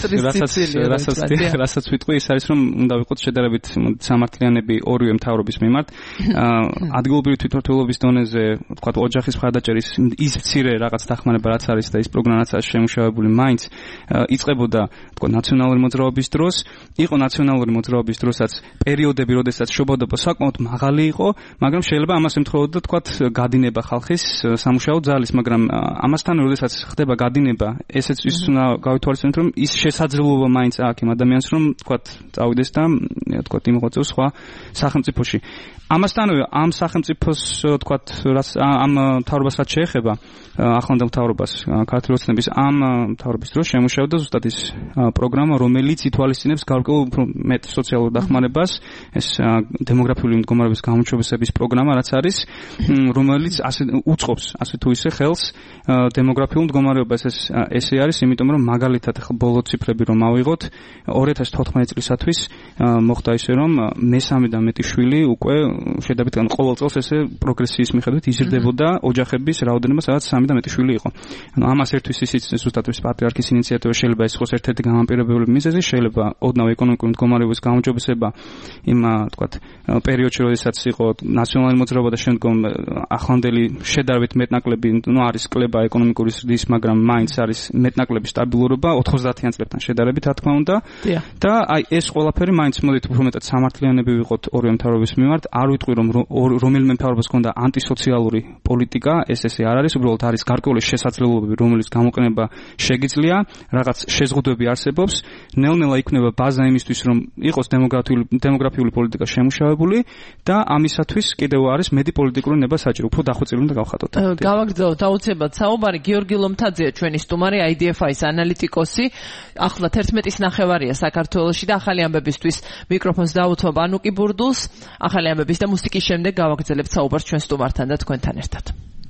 რასაც ვიტყვი ის არის რომ უნდა ვიყოთ შედარებით სამართლიანები ორივე მთავრობის მიმართ. ადგილობრივი თვითმმართველობის დონეზე, ვთქვათ, ოჯახის მხარდაჭერის ის მცირე რაღაც დახმარება რაც არის და ის პროგრამა რაც არის შემუშავებული მაინც იწყებოდა, ვთქვათ, ნაციონალური მოძრაობის დროს, იყო ნაციონალური მოძრაობის დროსაც პერიოდები, როდესაც შობადობა საკმაოდ მაღალი იყო, მაგრამ შეიძლება ამას ემთხვეოდა, ვთქვათ, გადინება ხალხის სამუშაო ძალის, მაგრამ ამასთან როდესაც ხდება გადინება, ესეც ის უნდა გავითვალისწინოთ, რომ ის შესაძლებლობა მაინც აქვს იმ ადამიანს, რომ ვთქვათ, წავიდეს და ვთქვათ, იმოღწევს სხვა სახელმწიფოში. ამასთანავე ამ სახელმწიფოს, ვთქვათ, ამ მთავრობას რაც შეეხება, ახლანდ მთავრობას, ქართული ოცნების ამ მთავრობის დროს შემუშავდა ზუსტად ის პროგრამა, რომელიც ითვალისწინებს გარკვეულ უფრო მეტ სოციალურ დახმარებას, ეს დემოგრაფიული მდგომარეობის გამოჩვენების პროგრამა, რაც არის, რომელიც უწყობს ასე თუ ისე ხელს დემოგრაფიულ მდგომარეობას. ესე არის, იმიტომ რომ მაგალითად ბოლო ციფრები რომ ავიღოთ, 2014 წლისათვის მოხდა ისე, რომ მესამე და მეტი შვილი უკვე შედარებით ყოველ წელს ესე პროგრესიის მიხედვით იზრდებოდა ოჯახების რაოდენობა იქნება, სადაც 3 და მეტი შვილი იყო. ანუ ამას ერთვის ისიც ზუსტად ის პატრიარქის ინიციატივა შეიძლება ის იყოს ერთ-ერთი გამამპირებელი მიზეზი, შეიძლება ოდნავ ეკონომიკური მდგომარეობის გაუმჯობესება იმ თქვათ პერიოდში, როდესაც იყო ნაციონალური მოძრაობა და შემდგომ ახლანდელი შედარებით მეტნაკლები, არის კლება ეკონომიკური ზრდის, მაგრამ მაინც არის მეტნაკლები სტაბილურობა 90-იან წლებთან შედარებით, რა თქმა უნდა. და აი ეს ყველაფერი მაინც მოდით უფრო მეტად სამართლიანები ვიყოთ ორივე მთავრობის მიმართ, არ ვიტყვი რომ რომელიმე მთავრობას ქონდა ანტისოციალური პოლიტიკა, ეს ესე არ არის, უბრალოდ არის გარკვეული შესაძლებლობები, რომელიც გამოყენება შეგიძლია, რაღაც შეზღუდვები არსებობს, ნელ-ნელა იქნება ბაზა იმისთვის, რომ იყოს დემოგრაფიული პოლიტიკა შემუშავებული და ამისათვის კიდევ არის მეტი პოლიტიკური ნება საჭირო, უფრო დახვეწილი უნდა გავხატოთ. გავაგრძელოთ აუცილებლად საუბარი. გიორგი ლომთაძეა ჩვენი სტუმარი, IDFI-ის ანალიტიკოსი. ახლა 11-ის ნახევარია საქართველოში და ახალი ამბებისთვის მიკროფონს დაუთმობ ანუკი ბურდულს. ახალი ამბების და მუსიკის შემდეგ გავაგრძელებთ საუბარს ჩვენ სტუმართან და თქვენთან ერთად.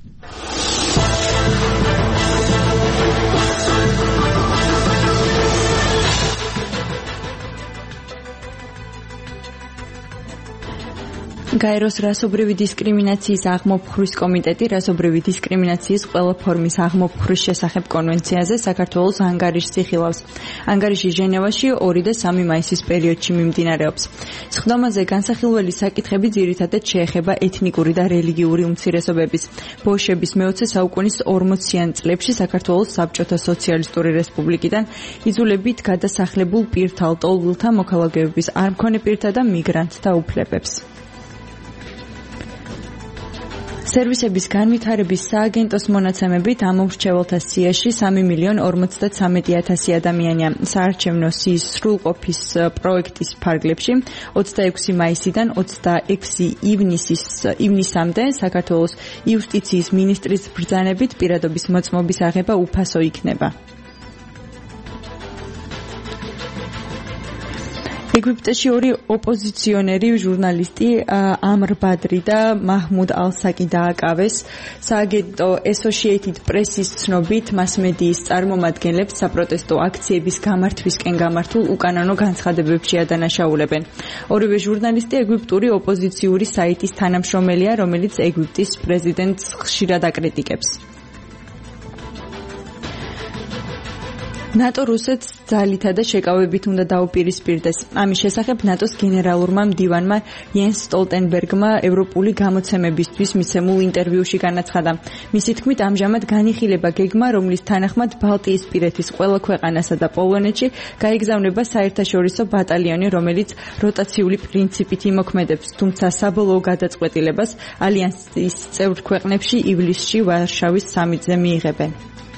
გაეროს რასობრივი დისკრიმინაციის აღმოფხვრის კომიტეტი რასობრივი დისკრიმინაციის ყველა ფორმის აღმოფხვრის შესახებ კონვენციაზე საქართველოს ანგარიშს იხილავს. ანგარიში ჟენევაში 2 და 3 მაისის პერიოდში მიმდინარეობს. სხდომაზე განსახილველი საკითხები ძირითადად შეეხება ეთნიკური და რელიგიური უმცირესობების. ბოლშევების მე-20 საუკუნის 40-იან წლებში საქართველოს საბჭოთა სოციალისტური რესპუბლიკიდან იძულებით გადასახლებულ პირთა, ლტოლვილთა მოქალაქეების, არ მქონე პირთა და მიგრანტთა უფლებებს. სერვისების განვითარების სააგენტოს მონაცემებით ამომრჩეველთა სიაში 3,53,000 ადამიანია. საარჩევნო სიის სრულყოფის პროექტის ფარგლებში 26 მაისიდან 26 ივნისამდე საქართველოს იუსტიციის მინისტრის ბრძანებით პირადობის მოწმობის აღება უფასო იქნება. ეგვიპტეში 2 ოპოზიციონერი ჟურნალისტი ამრ ბადრი და მაჰმუდ ალსაკი დააკავეს. სააგენტო Associated Press-ის ცნობით, მასმედიის წარმომადგენლებს საპროტესტო აქციების გამართვისკენ გამართულ უკანონო განცხადებებში ადანაშაულებენ. ორივე ჟურნალისტი ეგვიპტური ოპოზიციური საიტის თანამშრომელია, რომელიც ეგვიპტის პრეზიდენტს ხშირად აკრიტიკებს. ნატო რუსეთს ძალითა და შეკავებით უნდა დაუპირისპირდეს. ამის შესახებ ნატოს გენერალურმა მდივანმა იენს სტოლტენბერგმა ევროპული გამოცემებისთვის მიცემულ ინტერვიუში განაცხადა. მისი თქმით, ამჟამად განიხილება გეგმა, რომლის თანახმად ბალტიისპირეთის ყველა ქვეყანასა და პოლონეთში გაიგზავნება საერთაშორისო ბატალიონი, რომელიც როტაციული პრინციპით იმოქმედებს, თუმცა საბოლოო გადაწყვეტილებას ალიანსის წევრ ქვეყნებში ივლისში ვარშავის სამიტზე მიიღებენ.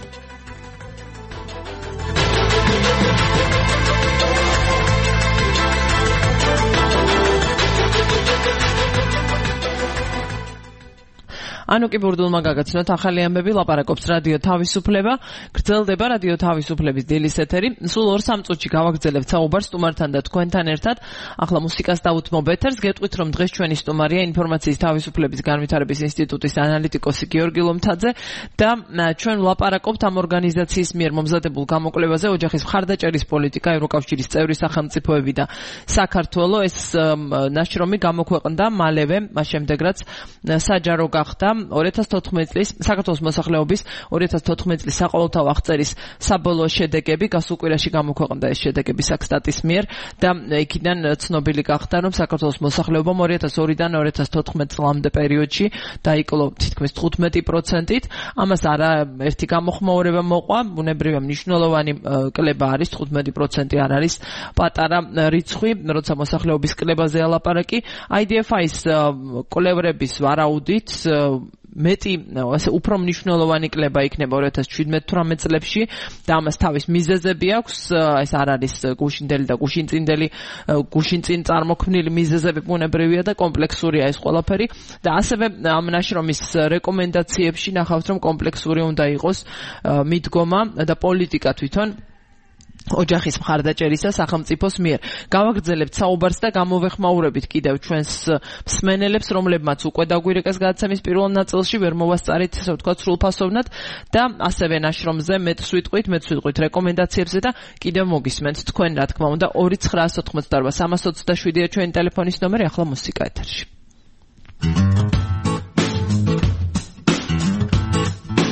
ანუკი ბურდულმა გაგაცნოთ ახალი ამბები, ლაპარაკობს რადიო თავისუფლება, გრძელდება რადიო თავისუფლების დილის ეთერი. სულ 2-3 წუთში გავაგრძელებთ საუბარს სტუმართან და თქვენთან ერთად. ახლა მუსიკას დავუთმობ ეთერს. გეტყვით, რომ დღეს ჩვენი სტუმარია ინფორმაციის თავისუფლების განვითარების ინსტიტუტის ანალიტიკოსი გიორგი ლომთაძე და ჩვენ ვლაპარაკობთ ამ ორგანიზაციის მიერ მომზადებულ გამოკვლევაზე ოჯახის მხარდაჭერის პოლიტიკა, ევროკავშირის წევრი სახელმწიფოები და საქართველო. ეს ნაშრომი გამოქვეყნდა მალევე, მას შემდეგ რაც საჯარო გახდა 2014 წლის საქართველოს მოსახლეობის 2014 წლის საყოველთაო აღწერის საბოლოო შედეგები, გასულ კვირაში გამოქვეყნდა ეს შედეგები საქსტატის მიერ და იქიდან ცნობილი გახდა, რომ საქართველოს მოსახლეობამ 2002-დან 2014 წლამდე პერიოდში დაიკლო თითქმის 15%-ით. ამას არაერთი გამოხმაურება მოყვა, ბუნებრივია მნიშვნელოვანი კლება არის, 15% არ არის პატარა რიცხვი, როცა მოსახლეობის კლებაზე ალაპარაკი. IDFI-ის კვლევრების ვარაუდით მეტი ასე უფრო მნიშვნელოვანი კლება იქნება 2017-18 წლებში და ამას თავის მიზეზები აქვს. ეს არ არის გუშინდელი და გუშინწინ წარმოქმნილი მიზეზები, ბუნებრივია და კომპლექსურია ეს ყველაფერი და ასევე ამ ნაშრომის რეკომენდაციებში ნახავთ, რომ კომპლექსური უნდა იყოს მიდგომა და პოლიტიკა თვითონ ოჯახის მხარდაჭერისა სახელმწიფოს მიერ. გავაგრძელებთ საუბარს და გამოვეხმაურებით კიდევ ჩვენს მსმენელებს, რომლებმაც უკვე დაგვირეკეს გადაცემის პირველ ნაწილში, ვერ მოვასწარით, ასე ვთქვათ, სრულფასოვნად და ასევე ნაშრომზე მეტს ვიტყვით რეკომენდაციებზე და კიდევ მოგისმენთ თქვენ, რა თქმა უნდა, 2988327-ია ჩვენი ტელეფონის ნომერი, ახლა მუსიკა ეთერში.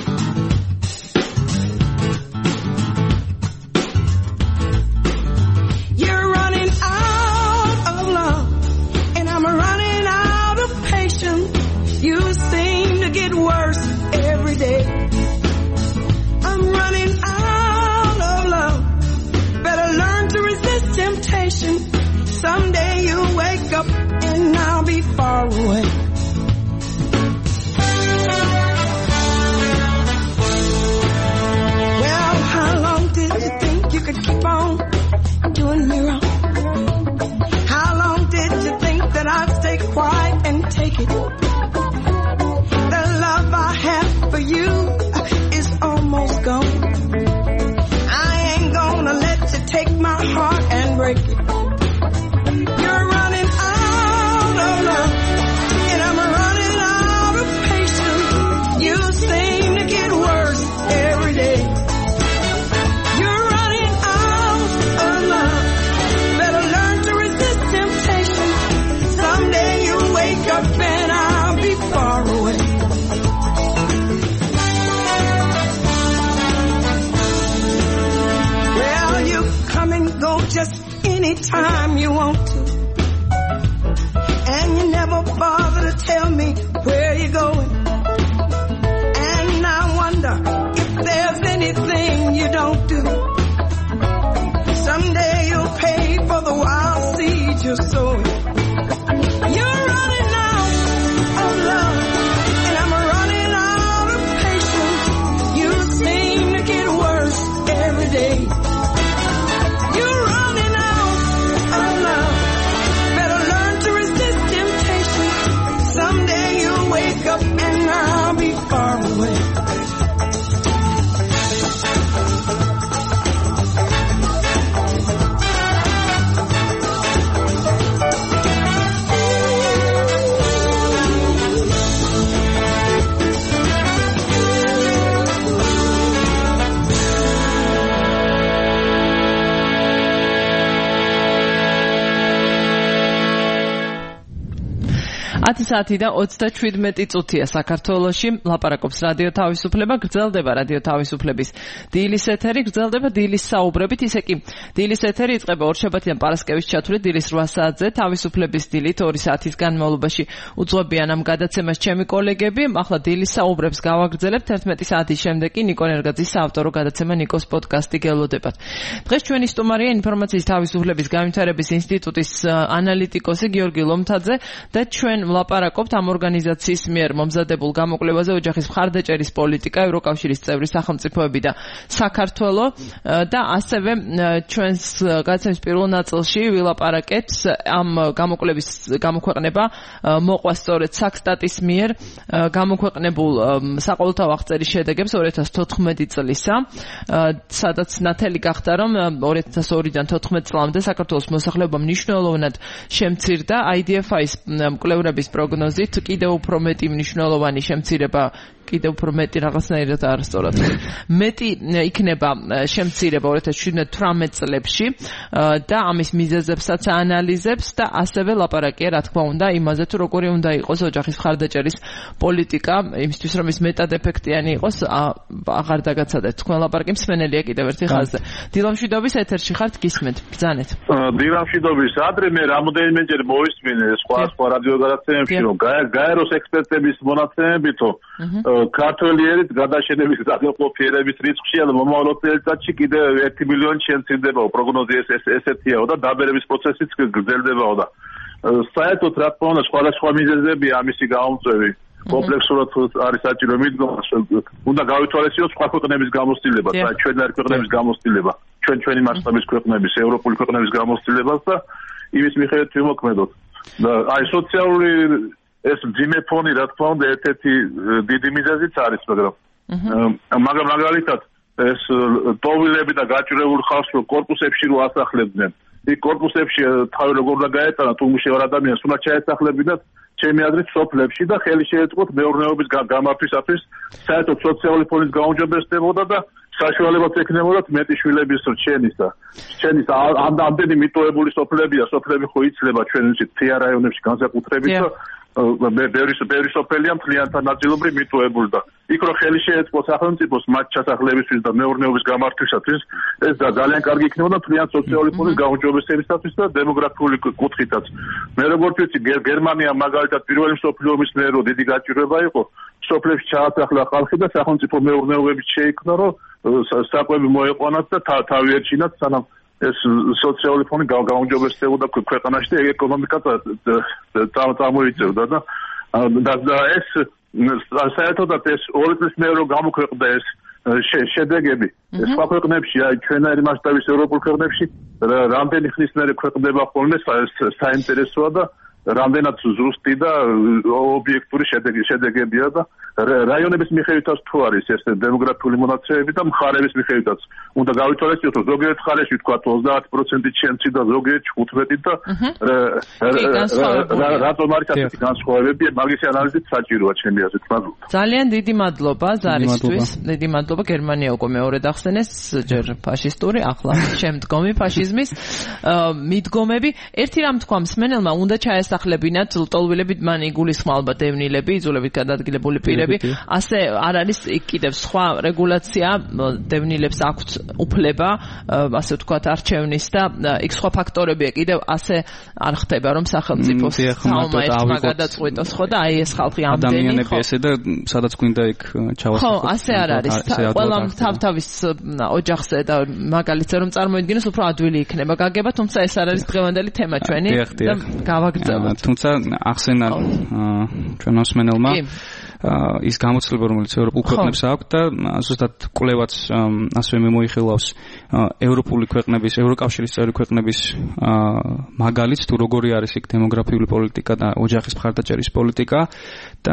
anytime you want to. And you never bother to tell me where you're going. And I wonder if there's anything you don't do. Someday you'll pay for the wild seeds you're sowing. You're running out of love, and I'm running out of patience. You seem to get worse every day. You're running out of love. Better learn to resist temptation. Someday you'll wake up and I'll be far away. საათი და 37 წუთია საქართველოში. ლაპარაკობს რადიო თავისუფლება, გრძელდება რადიო თავისუფლების დილის ეთერი, გრძელდება დილის საუბრებით, ისე კი დილის ეთერი იწყება ორშაბათიდან პარასკევის ჩათვლით დილის 8 საათზე თავისუფლების დილით 2 საათის განმავლობაში უძღვებიან ამ გადაცემას ჩემი კოლეგები. ახლა დილის საუბრებს გავაგრძელებთ 11 საათის შემდეგ კი ნიკო ნერგაძის საავტორო გადაცემა ნიკოს პოდკასტი გელოდებათ. დღეს ჩვენი სტუმარია ინფორმაციის თავისუფლების განვითარების ინსტიტუტის ანალიტიკოსი გიორგი ლომთაძე და ჩვენ ლაპარაკობთ ამ ორგანიზაციის მიერ მომზადებულ გამოკვლევაზე ოჯახის მხარდაჭერის პოლიტიკა, ევროკავშირის წევრი სახელმწიფოები და საქართველო და ასევე ჩვენს გადაცემის პირველ ნაწილში ვილაპარაკეთ ამ გამოკვლევის გამოქვეყნება მოყვა სწორედ საქსტატის მიერ გამოქვეყნებულ საყოველთაო აღწერის შედეგებს 2014 წლისა, სადაც ნათელი გახდა, რომ 2002-დან 14 წლამდე საქართველოს მოსახლეობა მნიშვნელოვნად შემცირდა. IDFI-ის მკვლევრების პროგნოზით კიდევ უფრო მეტი მნიშვნელოვანი შემცირება, კიდევ უფრო მეტი რაღაცნაირად არასწორად. მეტი იქნება შემცირება 2017 წლებში და ამის მიზეზებსაც აანალიზებს და ასევე ლაპარაკია, რა თქმა უნდა, იმაზე თუ როგორი უნდა იყოს ოჯახის მხარდაჭერის პოლიტიკა, იმისთვის რომ ის მეტად ეფექტიანი იყოს, აღარ დაგაცადეთ. თქვენ ლაპარაკი მსმენელია კიდევ ერთი ხაზზე. დილამშვიდობის ეთერში ხართ, გისმენთ, ბრძანეთ. დილამშვიდობის ადრე მე რამოდენიმეჯერ მოვისმინე სხვა რადიო გადაცემებში, რომ გაეროს ექსპერტების მონაცემებითო ქართველი ერის გადაშენების გადაყოფიერების რისკშია და მომავალ წელიწადში კიდევ 1 მილიონი შემცირდებაო, პროგნოზი ესეთიაო და დაბერების პროცესიც გრძელდებაო და საერთოდ რა თქმა უნდა სხვადასხვა მიზეზებია ამისი გამომწვევი. კომპლექსურად არის საჭირო მიდგომა, უნდა გავითვალისწინოთ სხვა ქვეყნების გამოცდილება და ჩვენი ქვეყნების გამოცდილება, ჩვენი მასშტაბის ქვეყნების, ევროპული ქვეყნების გამოცდილებას და იმის მიხედვით ვიმოქმედოთ. და აი სოციალური ეს ძიმე ფონი რა თქმა უნდა ერთ-ერთი დიდი მიზეზიც არის, მაგრამ მაგალითად ეს ტოვილები და გაჭირებულ ხალხს კორპუსებში რო ასახლებდნენ. იქ კორპუსებში თავი როგორ უნდა გაეტანა თუმში ორ ადამიანს უნდა ჩაესახლებინათ ჩემი აზრით სოფლებში და ხელი შეეწყოთ მეურნეობის გამართვისათვის საერთოდ სოციალური ფონის გაუმჯობესებოდა და საშუალებაც ექნებოდათ მეტი შვილების რჩენისა. ამდენი მიტოვებული სოფლებია, სოფლები ხო იცლება ჩვენ თია რაიონებში განსაკუთრებით და ბევრი სოფელია მთლიანად ნაწილობრივ მიტოვებული და იქ რო ხელი შეეწყო სახელმწიფოს მათ ჩასახლებისთვის და მეურნეობის გამართვისათვის ეს ძალიან კარგი იქნებოდა მთლიან სოციალური ფონის გაუმჯობესებისათვის და დემოგრაფიული კუთხითაც. მე როგორც ვიცი გერმანია მაგალითად პირველი მსოფლიო ომის მერე რო დიდი გაჭირვება იყო, სოფლებში ჩაასახლა ხალხი და სახელმწიფო მეურნეობებით შეიქმნა, რომ საკვები მოეყვანათ და თავი ერჩინათ, სანამ ეს სოციალური ფონი გაუმჯობესებოდა ქვეყანაში და ეკონომიკა წამოიწევდა და ეს საერთოდაც ეს 2 წლის მერე რომ გამოქვეყნდა ეს შედეგები სხვა ქვეყნებში, აი ჩვენაირი მასშტაბის ევროპულ ქვეყნებში რამდენი ხნის მერე ქვეყნდება ხოლმე საინტერესოა და რამდენად ზუსტი და ობიექტური შედეგებია და რაიონების მიხედვითაც თუ არის ეს დემოგრაფიული მონაცემები და მხარეების მიხედვითაც უნდა გავითვალისწინოთ, რომ ზოგიერთ მხარეში თქვა 30% შემცირდა, ზოგიერთში 15% და რატომ არის ასეთი განსხვავებები, მაგის ანალიზით საჭიროა ჩემი აზრით. ძალიან დიდი მადლობა ზარისთვის, დიდი მადლობა. გერმანია უკვე მეორედ ახსენეს, ჯერ ფაშისტური, ახლა შემდგომი ფაშიზმის მიდგომები. ერთი რამ თქვა მსმენელმა, უნდა ჩაესახა დასახლებინათ ლტოლვილებით მან იგულისხმება დევნილები, იძულებით გადადგილებული პირები, ასე არ არის კიდევ სხვა რეგულაცია, დევნილებს აქვთ უფლება, ასე ვთქვათ, არჩევნის და იქ სხვა ფაქტორებია კიდევ ასე არ ხდება, რომ სახელმწიფოს საომარ ერთმა გადაწყვეტოს, ხო და აი ეს ხალხი ამდენი ადამიანები ესე და სადაც გვინდა იქ ჩავასახოთ. ხო, ასე არ არის. ყველა თავთავის ოჯახზე და მაგალითზე რომ წარმოიდგინოს, უფრო ადვილი იქნება გაგება, თუმცა ეს არ არის დღევანდელი თემა ჩვენი და გავაგრძელოთ. თუმცა ახსენა ჩვენ მოსმენელმა ის გამოცდილება, რომელიც ევროპულ ქვეყნებს აქვს და ზუსტად კვლევაც ასევე მიმოიხილავს ევროპული ქვეყნების, ევროკავშირის წევრი ქვეყნების მაგალითს, თუ როგორი არის იქ დემოგრაფიული პოლიტიკა და ოჯახის მხარდაჭერის პოლიტიკა და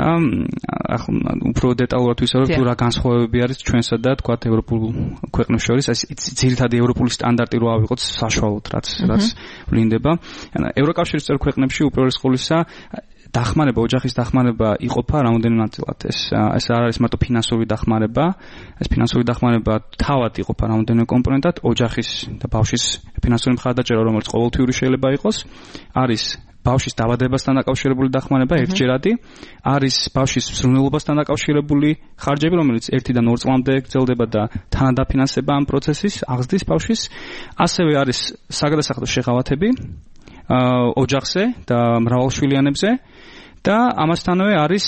უფრო დეტალურად ვისაუბრებ, თუ რა განსხვავებები არის ჩვენსა და თქვათ ევროპულ ქვეყნებს შორის, ეს ძირითადი ევროპული სტანდარტი რო ავიღოთ საშუალოდ, რაც ვლინდება. ევროკავშირის წევრი ქვეყნებში უპირველეს ყოვლისა დახმარება, ოჯახის დახმარება იყოფა რამოდენიმე ნაწილად. ეს არ არის მარტო ფინანსური დახმარება, ეს ფინანსური დახმარება თავად იყოფა რამოდენიმე კომპონენტად, ოჯახის და ბავშვის ფინანსური მხარდაჭერა, რომელიც ყოველთვიური შეიძლება იყოს, არის ბავშვის დაბადებასთან დაკავშირებული დახმარება ერთჯერადი, არის ბავშვის მსრულნელობასთან დაკავშირებული ხარჯები, რომელიც 1-დან 2 წლამდე გრძელდება და თანადაფინანსება ამ პროცესის აღზრდის ბავშვის, ასევე არის საგადასახადო შეღავათები ოჯახზე და მრავალშვილიანებზე და ამასთანავე არის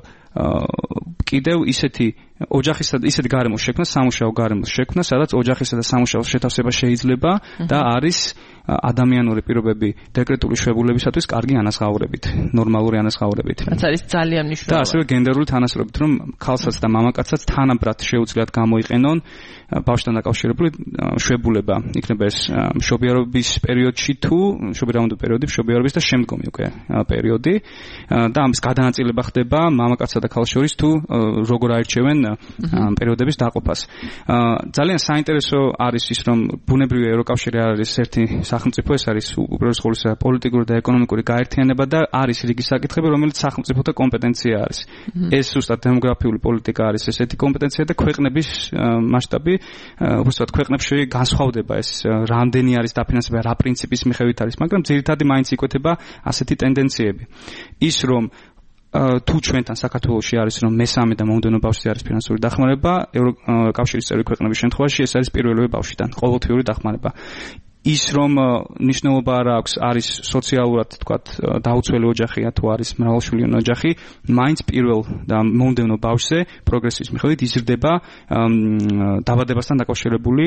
კიდევ ისეთი ოჯახისა და ისეთი გარემოს შექმნა, სამუშაო გარემოს შექმნა, სადაც ოჯახისა და სამუშაოს შეთავსება შეიძლება და არის ადამიანური პირობები დეკრეტული შეგულებისათვის კარგი ანაზღაურებით, ნორმალური ანაზღაურებით. რაც არის ძალიან მნიშვნელოვანი. და ასევე გენდერული თანასწორობით, რომ ქალსაც და მამაკაცსაც თანაბრად შეუძლიათ გამოიყენონ ბავშვთან დაკავშირებული შვებულება. იქნება ეს მშობიარობის პერიოდში თუ მშობიარობის პერიოდი, მშობიარობის და შემდგომი უკვე პერიოდი და ამის გადანაწილება ხდება მამაკაცსა და ქალს შორის თუ როგორ აირჩევენ პერიოდების დაყოფას. ძალიან საინტერესო არის ის, რომ ბუნებრივი ევროკავშირი არის ერთი სახელმწიფო, ეს არის უპირველეს ყოვლისა პოლიტიკური და ეკონომიკური გაერთიანება და არის რიგი საკითხები, რომელიც სახელმწიფოთა კომპეტენცია არის. ეს ზუსტად დემოგრაფიული პოლიტიკა არის ესეთი კომპეტენცია და ქვეყნების მასშტაბი, უბრალოდ ქვეყნებში განსხვავდება ეს რამდენი არის დაფინანსება, რა პრინციპის მიხედვით არის, მაგრამ ძირითადად მაინც იკვეთება ასეთი ტენდენციები. ის რომ თუ ჩვენთან საქართველოში არის რომ მესამე და მომდევნო ბავშვზე არის ფინანსური დახმარება, ევროკავშირის წევრი ქვეყნების შემთხვევაში ეს არის პირველივე ბავშვიდან, ყოველთვიური დახმარება. ის რომ ნიშნულობა არ აქვს, არის სოციალურად თქვათ დაუცველი ოჯახია თუ არის მრავალშვილიანი ოჯახი, მაინც პირველ და მომდევნო ბავშვზე პროგრესის მიხედვით იზრდება დაბადებასთან დაკავშირებული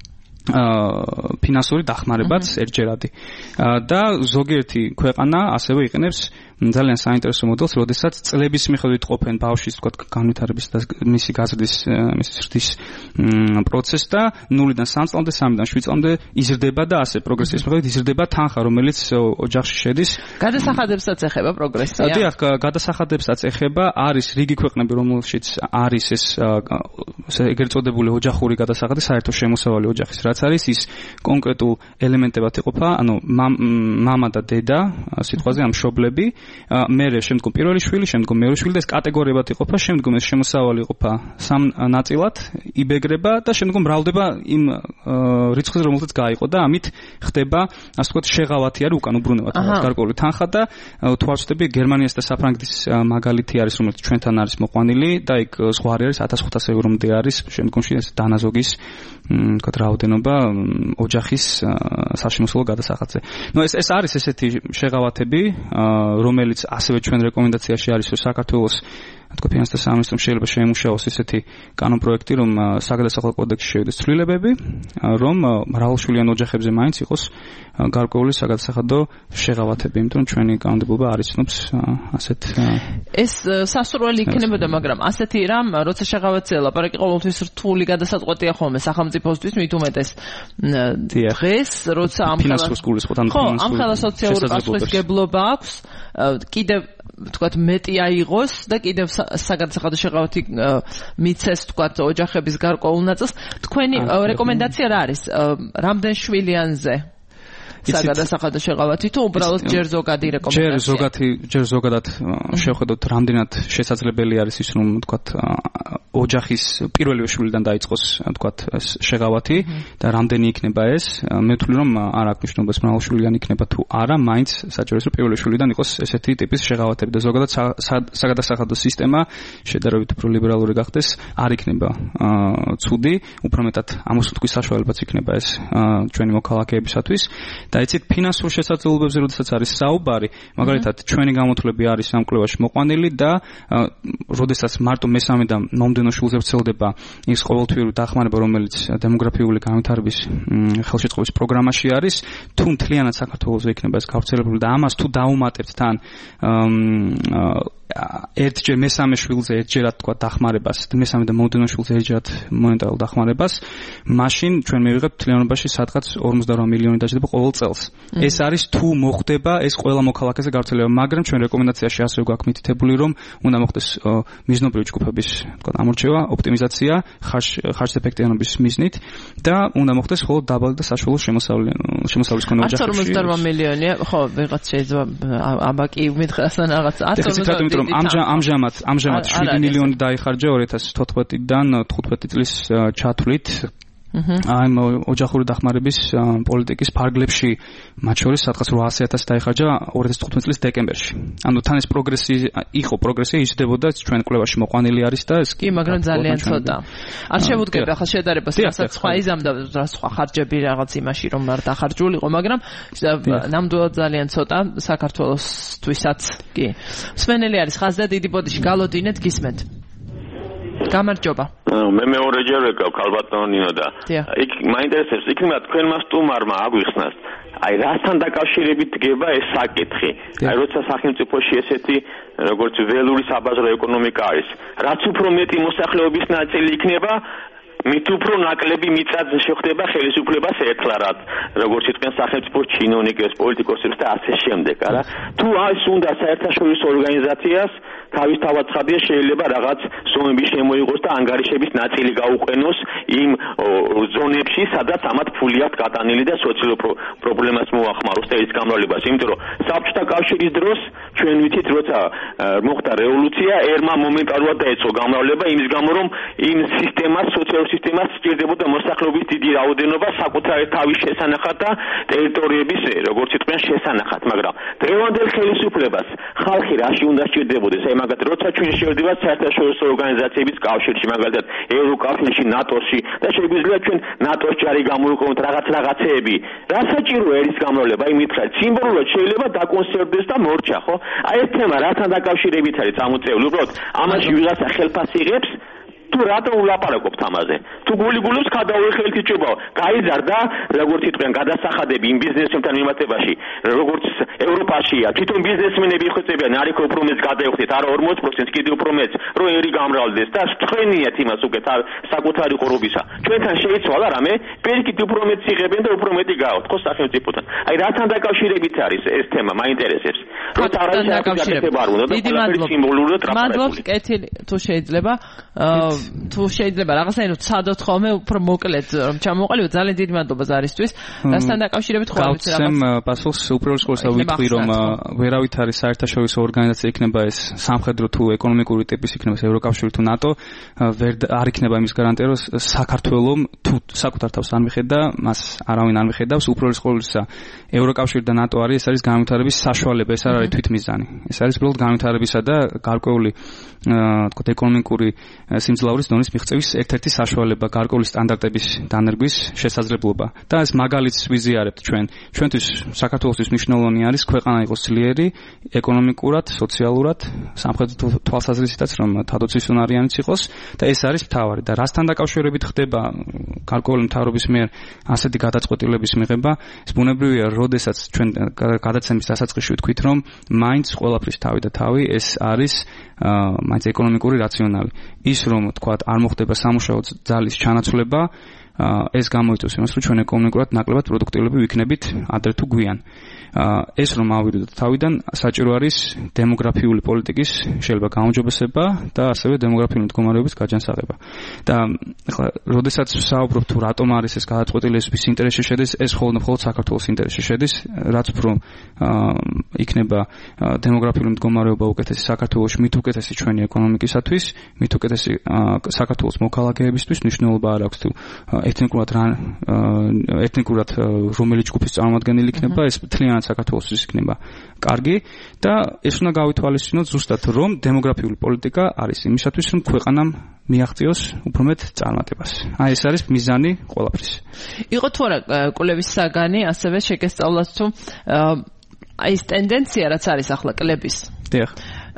ფინანსური დახმარებაც ერთჯერადი. და ზოგიერთი ქვეყანა ასევე იყენებს ძალიან საინტერესო მოდელს, როდესაც წლების მიხედვით ყოფენ ბავშვის თქვათ განვითარების და მისი გაზრდის, მისი ზრდის პროცესს და 0-დან 3 წლამდე, 3-დან 7 წლამდე იზრდება და ასე პროგრესის მიხედვით იზრდება თანხა, რომელიც ოჯახში შედის. გადასახადებსაც ეხება პროგრესია? დიახ, გადასახადებსაც ეხება, არის რიგი ქვეყნები, რომელშიც არის ეს ეგრეთ წოდებული ოჯახური გადასახადი, საერთო შემოსავალი ოჯახის, რაც არის ის კონკრეტულ ელემენტებად იყოფა, ანუ მამა და დედა, სიტყვაზე ამ მშობლები, მერე შემდგომ პირველი შვილი, შემდგომ მეორე შვილი და ეს კატეგორიებად იყოფა, შემდგომ ეს შემოსავალი იყოფა 3 ნაწილად, იბეგრება და შემდგომ მრავლდება იმ რიცხვზე, რომელსაც გაიყო და ამით ხდება, ასე ვთქვათ, შეღავათი არის უკან უბრუნებლად გარკვეული თანხა და თუ არ ვცდები, გერმანიას და საფრანგეთის მაგალითი არის, რომელიც ჩვენთან არის მოყვანილი და იქ ზღვარი არის 1500 ევრომდე არის შემდგომში ეს დანაზოგის ვთქვათ რაოდენობა ოჯახის საშემოსავლო გადასახადზე. ნუ ეს არის ესეთი შეღავათები, რომელიც ასევე ჩვენ რეკომენდაციაში არის, რომ საქართველოს თქვა ფინანსთა სამინისტრომ შეიძლება შეემუშაოს ესეთი კანონპროექტი, რომ საგადასახადო კოდექსში შევიდეს ცვლილებები, რომ მრავალშვილიან ოჯახებზე მაინც იყოს გარკვეული საგადასახადო შეღავათები, იმიტომ რომ ჩვენი კანონმდებლობა არ იცნობს ასეთ ეს სასურველი იქნებოდა, მაგრამ ასეთი რამ, როცა შეღავათზე ლაპარაკი ყოველთვის რთული გადასაწყვეტია ხოლმე სახელმწიფოსთვის, მით უმეტეს დღეს, როცა ამ ხელა სოციალური პასუხისმგებლობა აქვს, კიდევ თქვათ მეტი აიღოს და კიდევ საგადასახადო შეღავათი მიცეს თქვათ ოჯახების გარკვეულ ნაწილს. თქვენი რეკომენდაცია რა არის? რამდენ შვილიანზე? საგადასახადო შეღავათი თუ უბრალოდ ჯერ ზოგადი რეკომენდაცია? ჯერ ზოგადად შევხედოთ რამდენად შესაძლებელი არის ის რომ თქვათ ოჯახის პირველი შვილიდან დაიწყოს თქვათ შეღავათი და რამდენი იქნება ეს მე ვთვლი რომ არ აქვს მნიშვნელობას მრავალშვილიანი იქნება თუ არა მაინც საჭიროა რომ პირველი შვილიდან იყოს ესეთი ტიპის შეღავათები და ზოგადად საგადასახადო სისტემა შედარებით უფრო ლიბერალური გახდეს არ იქნება ცუდი უფრო მეტად ამოსუნთქვის საშუალებაც იქნება ეს ჩვენი მოქალაქეებისათვის და იცით ფინანსურ შესაძლებლობებზე როდესაც არის საუბარი მაგალითად ჩვენი გამოთვლები არის ამ კვლევაში მოყვანილი და როდესაც მარტო მესამე და მომდევნო შვილზე ვრცელდება ის ყოველთვიური დახმარება რომელიც დემოგრაფიული განვითარების ხელშეწყობის პროგრამაში არის თუ მთლიანად საქართველოს იქნება ეს გავრცელებული და ამას თუ დაუმატებთ თან ერთჯერ მესამე შვილზე ერთჯერად თქვა დახმარებას და მესამე და მომდევნო შვილზე ერთჯერად მონეტარულ დახმარებას მაშინ ჩვენ მივიღებთ თლიანობაში სადღაც 58 მილიონი დაჯდება ყოველ წელს ეს არის თუ მოხდება ეს ყველა მოქალაქეზე გავრცელება მაგრამ ჩვენ რეკომენდაციაში ასევე გვაქვს მითითებული რომ უნდა მოხდეს მიზნობრივი ჯგუფების თქვა ამორჩევა ოპტიმიზაცია ხარჯ-ეფექტიანობის მიზნით და უნდა მოხდეს მხოლოდ დაბალი და საშუალო შემოსავლის მქონე ოჯახებში 48 მილიონია ხო ვიღაც შეიძლება აბაკი მითხრასთან რაღაც 48 ამჟამად 7 მილიონი დაიხარჯა 2014-დან 15 წლის ჩათვლით ამ ოჯახური დახმარების პოლიტიკის ფარგლებში მათ შორის სადღაც 800,000 დაიხარჯა 2015 წლის დეკემბერში. ანუ თან ეს პროგრესია იზრდებოდა ჩვენ კვლევაში მოყვანილი არის და ეს კი მაგრამ ძალიან ცოტა. არ შევუდგები ახლა შედარებას რასაც სხვა იზამდა რა სხვა ხარჯები რაღაც იმაში რომ არ დახარჯულიყო მაგრამ ნამდვილად ძალიან ცოტა საქართველოსთვისაც კი. მსმენელი არის ხაზდა დიდი ბოდიში გალოდინეთ გისმენთ. გამარჯობა. მე მეორეჯერ ვეკავ ქალბატონინო და იქ მაინტერესებს იქნება თქვენმა სტუმარმა აგვიხსნას აი რასთან დაკავშირებით დგება ეს საკითხი აი როცა სახელმწიფოში ესეთი როგორც ველური საბაზრო ეკონომიკა არის რაც უფრო მეტი მოსახლეობის ნაწილი იქნება მით უფრო ნაკლები მიწაზე შეხვდება ხელისუფლებას ერთხლად როგორც იყვნენ სახელმწიფო ჩინოვნიკებს პოლიტიკოსებს და ასე შემდეგ არა თუ ეს უნდა საერთაშორისო ორგანიზაციას თავისთავად ხაბია შეიძლება რაღაც ზომები შემოიღოს და ანგარიშების ნაწილი გაუყენოს იმ ზონებში სადაც ამათ ფული აქვს გატანილი და სოციალურ პრობლემას მოახმაროს და ის გამრავლებას იმიტომ რომ საბჭოთა კავშირის დროს ჩვენ ვიცით როცა მოხდა რევოლუცია ერმა მომენტარულად დაეწყო გამრავლება იმის გამო რომ იმ სისტემას სოციალურ სისტემას სჭირდებოდა მოსახლეობის დიდი რაოდენობა საკუთარი თავის შესანახად და ტერიტორიების როგორც იყვნენ შესანახად მაგრამ დღევანდელ ხელისუფლებას ხალხი რაში უნდა სჭირდებოდეს აი მაგათ როცა ჩვენ შევდივართ საერთაშორისო ორგანიზაციების კავშირში მაგალითად ევროკავშირში ნატოში და შეგვიძლია ჩვენ ნატოს ჯარი გამოვიყენოთ რაღაცეები რა საჭიროა ერის გამრავლება აი მითხრათ სიმბოლურად შეიძლება დაკონსერვდეს და მორჩა ხო აი ეს თემა რათან დაკავშირებით არის წამოწეული უბრალოდ ამაში ვიღაცა ხელფასი იღებს თუ რატო ვლაპარაკობთ ამაზე? თუ გულიგულებს გადაუეხებით იჭებაო. გაიზარდა როგორც იყვნენ გადასახადები იმ ბიზნესებთან მიმართებაში, როგორც ევროპაშია. თვითონ ბიზნესმენები იხვეწებიან, არიქ უფრო მეც გადაიხდეთ, არა 40%, კიდევ უფრო მეც, რომ ერი გამრავლდეს და ცხენიათ იმას უკეთ საკუთარი ყურობისა. ჩვენთან შეიცვალა რამე, პირიქით უფრო მეც იღებენ და უფრო მეტი გააქვთ, ხო სახელმწიფოთან. აი რასთან დაკავშირებით არის ეს თემა, მაინტერესებს. როცა არის საკითხები არ უნდა და ყველაფერი სიმბოლურად რაფარებული. მადლობთ, კეთილი თუ შეიძლება თუ შეიძლება რაღაცაინო ცადოთ ხოლმე უფრო მოკლედ რომ ჩამოყალიბო ძალიან დიდი მადლობა ზარისთვის დასთან დაკავშირებით ხოლმე რაღაც გავცემ პასუხს უპირველეს ყოვლისა ვიტყვი რომ ვერავით არის საერთაშორისო ორგანიზაცია იქნება ეს სამხედრო თუ ეკონომიკური ტიპის იქნება ეს ევროკავშირი თუ ნატო ვერ არ იქნება იმის გარანტია რომ საქართველოს თუ საკუთარ თავს არ მიხედა მას არავინ არ მიხედავს უპირველეს ყოვლისა ევროკავშირი და ნატო არის ეს არის განვითარების საშუალება ეს არ არის თვითმიზანი ეს არის უბრალოდ განვითარებისა და გარკვეული თქო ეკონომიკური სიმძლავრის დონის მიღწევის ერთ-ერთი საშუალება გარკვეული სტანდარტების დანერგვის შესაძლებლობა და ეს მაგალითს ვიზიარებთ ჩვენთვის საქართველოსთვის მნიშვნელოვანი არის ქვეყანა იყოს ძლიერი ეკონომიკურად, სოციალურად, სამხედრო თვალსაზრისითაც რომ თადოცისუნარიანიც იყოს და ეს არის მთავარი და რასთან დაკავშირებით ხდება გარკვეული მთავრობის მიერ ასეთი გადაწყვეტილების მიღება ეს ბუნებრივია როდესაც ჩვენ გადაცემის დასაწყისში ვთქვით რომ მაინც ყველაფრის თავი და თავი ეს არის მაინც ეკონომიკური რაციონალი ის რომ თქვათ არ მოხდება სამუშაო ძალის ჩანაცვლება ეს გამოიწვევს იმას, რომ ჩვენ ეკონომიკურად ნაკლებად პროდუქტიულები ვიქნებით ადრე თუ გვიან. ეს რომ ავიდოთ თავიდან, საჭირო არის დემოგრაფიული პოლიტიკის შეიძლება გაუმჯობესება და ასევე დემოგრაფიული მდგომარეობის გაჯანსაღება. და ახლა, როდესაც ვსაუბრობ თუ რატომ არის ეს გადაწყვეტილი, ვის ინტერესში შედის, ეს მხოლოდ საქართველოს ინტერესში შედის, რაც უფრო იქნება დემოგრაფიული მდგომარეობა უკეთესი საქართველოში, მით უკეთესი ჩვენი ეკონომიკისათვის, მით უკეთესი საქართველოს მოქალაქეებისთვის, მნიშვნელობა არ აქვს თუ ეთნიკურად რომელი ჯგუფის წარმომადგენელი იქნება, ეს მთლიანად საქართველოსთვის იქნება კარგი და ეს უნდა გავითვალისწინოთ ზუსტად რომ დემოგრაფიული პოლიტიკა არის იმისათვის რომ ქვეყანამ მიაღწიოს უფრო მეტ წარმატებას. ეს არის მიზანი ყველაფრის. იყო თუ არა კვლევის საგანი, ასევე შეგესწავლათ თუ ეს ტენდენცია რაც არის ახლა კლების. დიახ.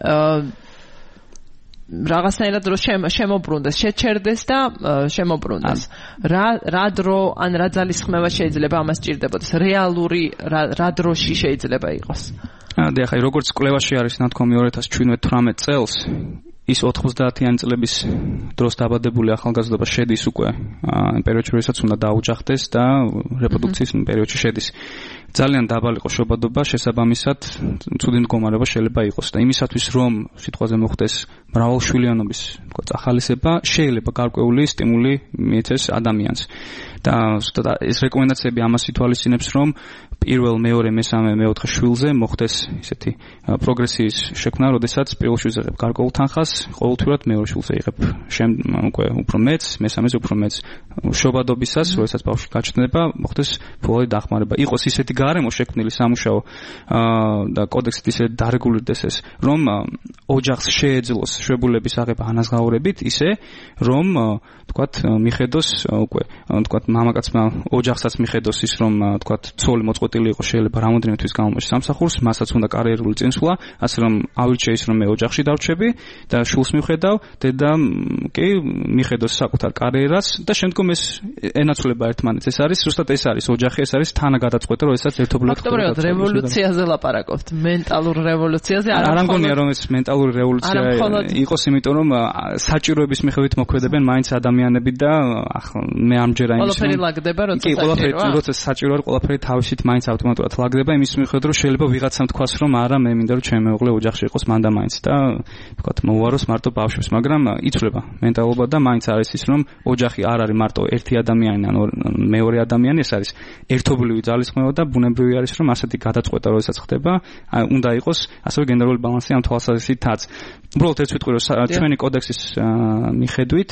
რაღაცნაირად რო შემოbrunდეს, შეჩერდეს და შემოbrunდეს. რა დრო ან რა ძალისხმევა შეიძლება ამას ჭირდებოდეს? რეალური რა დროში შეიძლება იყოს? დიახ, როგორც კვლევაში არის ნათქვამი 2017-18 წელს ის 90-იანი წლების დროს დაბადებული ახალგაზრდობა შედის უკვე პერიოდში, როდესაც უნდა დაუჯახდეს და რეპროდუქციის პერიოდში შედის. ძალიან დაბალი იყო შობადობა, შესაბამისად, ცუდი მდგომარეობა შეიძლება იყოს და იმისათვის რომ სიტყვაზე მოხდეს მრავალშვილიანობის, თქვა, ახალისება, შეიძლება გარკვეული სტიმული მიეცეს ადამიანს. და ეს რეკომენდაციები ამას ითვალისწინებს, რომ პირველ, მეორე, მესამე, მეოთხე შვილზე მოხდეს ისეთი პროგრესიის შექმნა, როდესაც პირველ შვილზე იღებ გარკვეულ თანხას, ყოველთვიურად მეორე შვილზე იღებ უკვე უფრო მეც, მესამეზე უფრო მეც. შობადობისას, როდესაც ბავშვი გაჩნდება, მოხდეს ფუალი დახმარება. იყოს ისეთი გარემო შექმნილი სამუშაო და კოდექსით ისე დარეგულირდეს ეს, რომ ოჯახს შეეძლოს შვებულების აღება ანაზღაურებით, ისე რომ თქვათ მიხედოს უკვე თქვათ მამაკაცმა ოჯახსაც მიხედოს ის რომ თქვათ ცოლი მოწყვეტილი იყო შეიძლება რამოდენიმე თვის განმავლობაში სამსახურს, მასაც უნდა კარიერული წინსვლა, ასე რომ ავირჩე ის რომ მე ოჯახში დავრჩები და შულს მივხედავ, დედამ კი მიხედოს საკუთარ კარიერას და შემდგომ ეს ენაცვლება ერთმანეთს. ეს არის ზუსტად ეს არის ოჯახი, ეს არის თანაგადაწყვეტა, როდესაც ერთობლივად ფაქტობრივად რევოლუციაზე ლაპარაკობთ, მენტალურ რევოლუციაზე. არ ამგონია რომ ეს მენტალური რევოლუცია იყოს, იმიტომ რომ საჭიროების მიხედვით მოქმედებენ მაინც ადამიანები და მე ამჯერა იმის ყველაფერი ლაგდება, როცა როცა საჭირო არის, ყველაფერი თავისით მაინც ავტომატურად ლაგდება იმის მიხედვით, რომ შეიძლება ვიღაცამ თქვას, რომ არა, მე მინდა რომ ჩემი მეუღლე ოჯახში იყოს მანდა მაინც და თქვათ მოუაროს მარტო ბავშვებს, მაგრამ იცვლება მენტალობა და მაინც არის ის, რომ ოჯახი არ არის მარტო ერთი ადამიანი ან მეორე ადამიანი, ეს არის ერთობლივი ძალისხმევა და ბუნებრივი არის, რომ ასეთი გადაწყვეტა როდესაც ხდება, უნდა იყოს ასევე გენერალური ბალანსი ამ თვალსაზრისითაც. უბრალოდ ეს ვიტყვი, რომ ჩვენი კოდექსის მიხედვით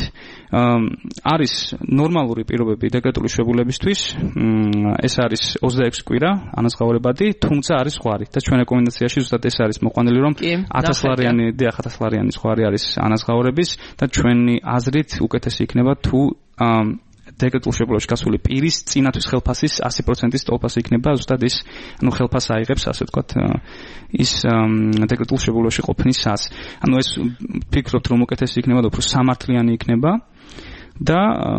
არის ნორმალური პირობები დეკრეტული შვებულებისთვის, ეს არის 26 კვირა ანაზღაურებადი, თუმცა არის ზღვარი და ჩვენ რეკომენდაციაში ზუსტად ეს არის მოყვანილი, რომ 1000 ლარიანი ზღვარი არის ანაზღაურების და ჩვენი აზრით უკეთესი იქნება თუ დეკრეტულ შვებულებში გასული პირის წინათვის ხელფასის 100%-ის ტოლფასი იქნება, ზუსტად ის, ხელფასს აიღებს, ასე ვთქვათ, ის დეკრეტულ შვებულებში ყოფნისას. ეს ფიქრობთ, რომ უკეთესი იქნება და უფრო სამართლიანი იქნება. და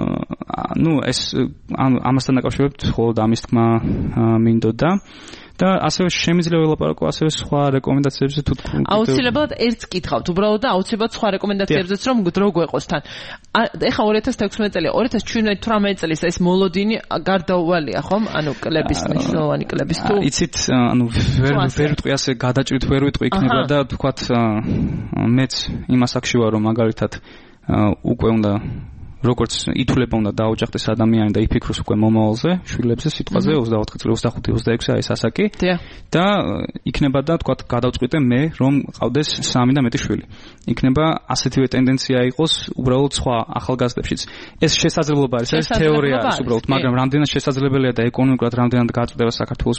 ეს ამასთან დაკავშირებით მხოლოდ ამის თქმა მინდოდა და ასევე შემიძლია ველაპარაკო ასევე სხვა რეკომენდაციებზე თუ აუცილებლად ერთს კითხავთ, უბრალოდ და აუცილებლად სხვა რეკომენდაციებზეც რომ დრო გვეყოს თან. ეხლა 2016 წელი, 2017 წლის ეს მოლოდინი გარდაუვალია, ხომ? კლების მნიშვნელოვანი კლების თუ იცით, ვერ ვიტყვი ასე გადაჭრით ვერ ვიტყვი იქნება და თქვათ მეც იმას აქში ვარ, რომ მაგალითად უკვე უნდა როგორც ითვლება უნდა დაუჯახდეს ადამიანი და იფიქროს უკვე მომავალზე, შვილებზე, სიტყვაზე 24 წელი 25-26 ეს ასაკი და იქნება და თქვათ გადავწყვიტე მე რომ ყავდეს 3 და მეტი შვილი. იქნება ასეთივე ტენდენცია იყოს უბრალოდ სხვა ახალგაზრდებშიც. ეს შესაძლებლობა არის, ეს თეორია არის უბრალოდ, მაგრამ რამდენად შესაძლებელია და ეკონომიკურად რამდენად გაწყვეტება საქართველოს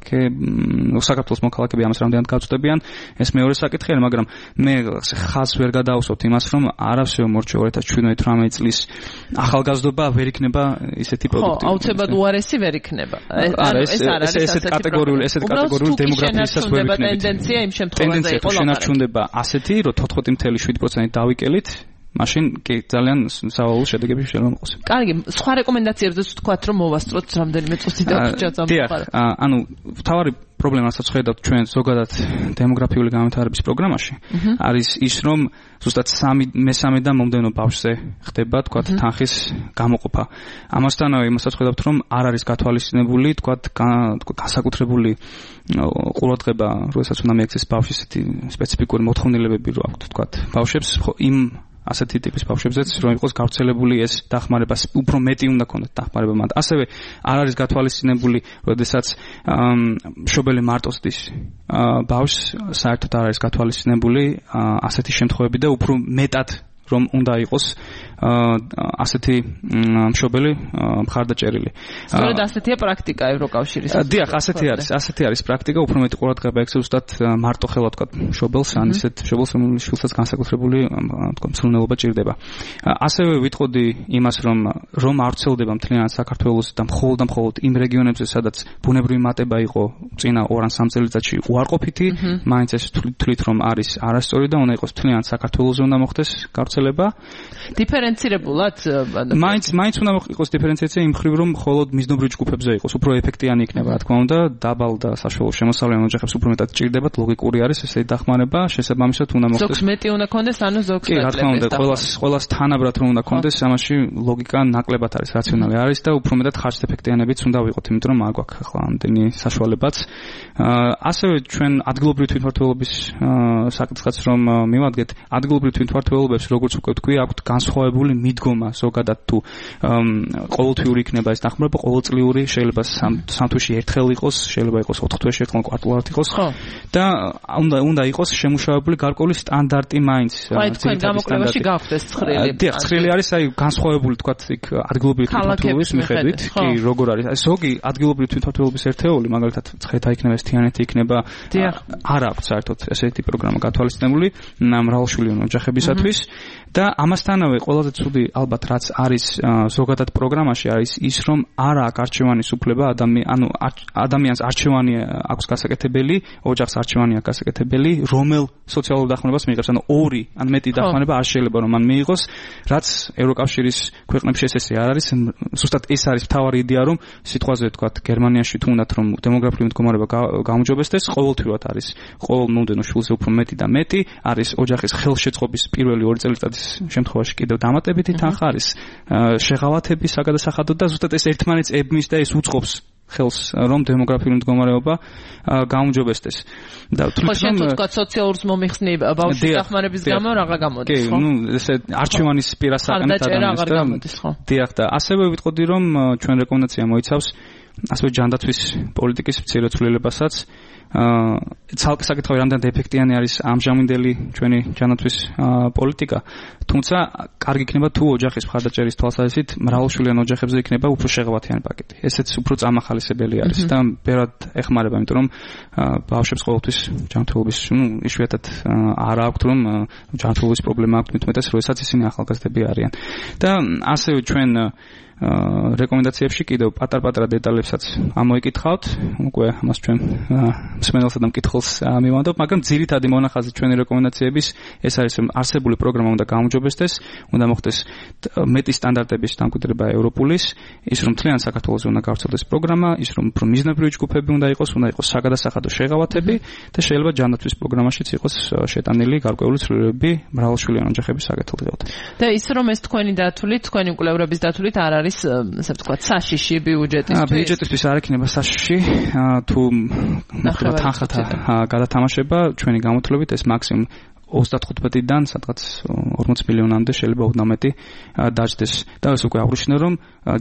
მოქალაქეები ამას რამდენად გაწყვეტებიან, ეს მეორე საკითხია, მაგრამ მე ხაზს ვერ გადაავსოთ იმას, რომ არავის მორჩა 2017-18 წლის ახალგაზრდობა ვერ იქნება ისეთი პროდუქტი. აუცილებლად უარესი ვერ იქნება. ესეთ კატეგორიული დემოგრაფიისას ვერ იქნება. ტენდენცია იმ შემთხვევაში იყო შენარჩუნდება ასეთი, რომ 14.7% დავიკელით მაშინ კი ძალიან სავალალო შედეგები შეიძლება მოყოს. კარგი, სხვა რეკომენდაციებზეც ვთქვათ, რომ მოვასწროთ რამდენიმე წუთი დაგვრჩა წამოყარა. ანუ თავარი პრობლემასაც ხედავთ ჩვენ ზოგადად დემოგრაფიული განვითარების პროგრამაში არის ის, რომ ზუსტად 3/3 და მომდევნო ბავშვზე ხდება, თქვათ, თანხის გამოყოფა. ამასთანავე იმასაც ხედავთ, რომ არ არის გათვალისწინებული, თქვათ, განსაკუთრებული ყურადღება, როდესაც უნდა მიექცეს ბავშვის ესეთი სპეციფიკური მოთხოვნილებები რო აქვთ, თქვათ, ბავშვებს იმ ასეთი ტიპის ბავშვებზეც რომ იყოს გავრცელებული ეს დახმარება, უფრო მეტი უნდა ქონდეთ დახმარება მათ. ასევე არ არის გათვალისწინებული, როდესაც მშობელი მარტოსდის ბავშვს საერთოდ არ არის გათვალისწინებული ასეთი შემთხვევები და უფრო მეტად რომ უნდა იყოს ასეთი მშობელი მხარდაჭერილი. სწორედ ასეთია პრაქტიკა ევროკავშირის. დიახ, ასეთი არის პრაქტიკა, უფრო მეტი ყურადღება ექცევს ზუსტად მარტო ხელა თქვა მშობელს, ან ისეთ მშობელს, რომელსაც შვილსაც განსაკუთრებული თქვა მსვლელობა ჭირდება. ასევე ვიტყოდი იმას, რომ არ ვრცელდება მთლიანად საქართველოს და მხოლოდ იმ რეგიონებზე, სადაც ბუნებრივი მატება იყო წინა 2 ან 3 წელიწადში უარყოფითი, მაინც ეს თვლით რომ არის არასწორი და უნდა იყოს მთლიანად საქართველოსზე უნდა მოხდეს გავრცელება. დიფერენცირებულად მაინც უნდა იყოს დიფერენციაცია იმ მხრივ, რომ მხოლოდ მიზნობრივ ჯგუფებზე იყოს, უფრო ეფექტიანი იქნება, რა თქმა უნდა, დაბალ და საშუალო შემოსავლიან ოჯახებს უფრო მეტად ჭირდებათ, ლოგიკური არის ესეთი დახმარება, შესაბამისად უნდა მოხდეს. ზოგს მეტი უნდა კონდეს, ანუ ზოგს კი, რა თქმა უნდა, ყველას თანაბრად რომ უნდა კონდეს, ამაში ლოგიკა ნაკლებად არის, რაციონალი არის და უფრო მეტად ხარჯ-ეფექტიანებიც უნდა ვიყოთ, იმიტომ რომ არ გვაქვს ახლა ამდენი საშუალებაც. ასევე ჩვენ ადგილობრივი თვითმმართველობის საკითხიც რომ მივადგეთ, ადგილობრივი თვითმმართველობებს როგორც უკვე თქვი, აქვთ განსხვავებული მიდგომა ზოგადად თუ ყოველთვიური იქნება ეს დახმარება, ყოველწლიური, შეიძლება 3 თვეში ერთხელ იყოს, შეიძლება იყოს 4 თვეში ერთხელ კვარტალურად იყოს და უნდა იყოს შემუშავებული გარკვეული სტანდარტი მაინც. აი თქვენ გამოკვლევაში გაქვთ ცხრილი. დიახ, ცხრილი არის, აი განსხვავებული თქვათ იქ ადგილობრივი თვითმმართველობის მიხედვით, კი, როგორ არის. აი ზოგი ადგილობრივი თვითმმართველობის ერთეული, მაგალითად ცხეთა იქნება, თიანეთი იქნება, არ აქვს საერთოდ ესეთი პროგრამა გათვალისწინებული მრავალშვილიანი ოჯახებისათვის. და ამასთანავე ყველაზე ცუდი ალბათ რაც არის ზოგადად პროგრამაში არის ის რომ არ აქვს არჩევანის უფლება ადამიანს არჩევანი აქვს გასაკეთებელი, ოჯახს არჩევანი აქვს გასაკეთებელი, რომელ სოციალურ დახმარებას მიიღებს, ანუ 2 ან მეტი დახმარება არ შეიძლება რომ მან მიიღოს, რაც ევროკავშირის ქვეყნებში ესე არ არის. ზუსტად ეს არის მთავარი იდეა, რომ სიტყვაზე ვთქვათ გერმანიაში თუ უნდათ რომ დემოგრაფიული მდგომარეობა გაუმჯობესდეს, ყოველთვიურად არის ყოველ მომდენო შვილზე უფრო მეტი და მეტი, არის ოჯახის ხელშეწყობის პირველი 2 წელიწადის შემთხვევაში კიდევ დამატებითი თანხა არის, შეღავათები საგადასახადო და ზუსტად ეს ერთმანეთს ებმის და ეს უწყობს ხელს რომ დემოგრაფიული მდგომარეობა გაუმჯობესდეს. და თვითონ თქვა სოციალურს მომიხსნი ბავშვის დახმარების გამო რაღა გამოდის, ხო? კი, ესე არჩევანის პირასაკენად ადამიანს და დიახ და ასევე ვიტყოდი რომ ჩვენ რეკომენდაცია მოიცავს ასევე ჯანდაცვის პოლიტიკის მცირე ცვლილებასაც. ცალკე საკითხი რამდენად ეფექტიანი არის ამჟამინდელი ჩვენი ჯანდაცვის პოლიტიკა, თუმცა კარგი იქნება თუ ოჯახის მხარდაჭერის თვალსაზრისით მრავალშვილიან ოჯახებზე იქნება უფრო შეღავათიანი პაკეტი. ესეც უფრო წამახალისებელი არის და ბევრად ეხმარება, იმიტომ რომ ბავშვებს ყოველთვის ჯანმრთელობის იშვიათად არ აქვთ რომ ჯანმრთელობის პრობლემა აქვთ, მithumetes როდესაც ისინი ახალგაზრდები არიან. და ასევე ჩვენ რეკომენდაციებში კიდევ პატარ-პატარა დეტალებსაც ამოიკითხავთ, უკვე ამას ჩვენ მსმენელსა და მკითხველს მივანდობ, მაგრამ ძირითადი მონახაზი ჩვენი რეკომენდაციების ეს არის, რომ არსებული პროგრამა უნდა გაუმჯობესდეს, უნდა მოხდეს მეტი სტანდარტების დამკვიდრება ევროპულის, ის რომ მთლიან საქართველოს უნდა გავრცელდეს პროგრამა, ის რომ უფრო მიზნებრივი ჯგუფები უნდა იყოს საგადასახადო შეღავათები და შეიძლება ჯანდაცვის პროგრამაშიც იყოს შეტანილი გარკვეული ცვლილებები მრავალშვილიან ოჯახების საკეთილდღეოდ. და ის რომ ეს თქვენი დათვლით, თქვენი კვლევრების დათვლით არ არის ასე ვთქვათ საშიში ბიუჯეტისთვის. ბიუჯეტისთვის არ იქნება საშიში, თუ თანხათა გადათამაშება ჩვენი გამოთვლებით ეს მაქსიმუმ 35-დან სადღაც 40 მილიონამდე შეიძლება ოდნავ დაჯდეს. და ეს უკვე აღნიშნე რომ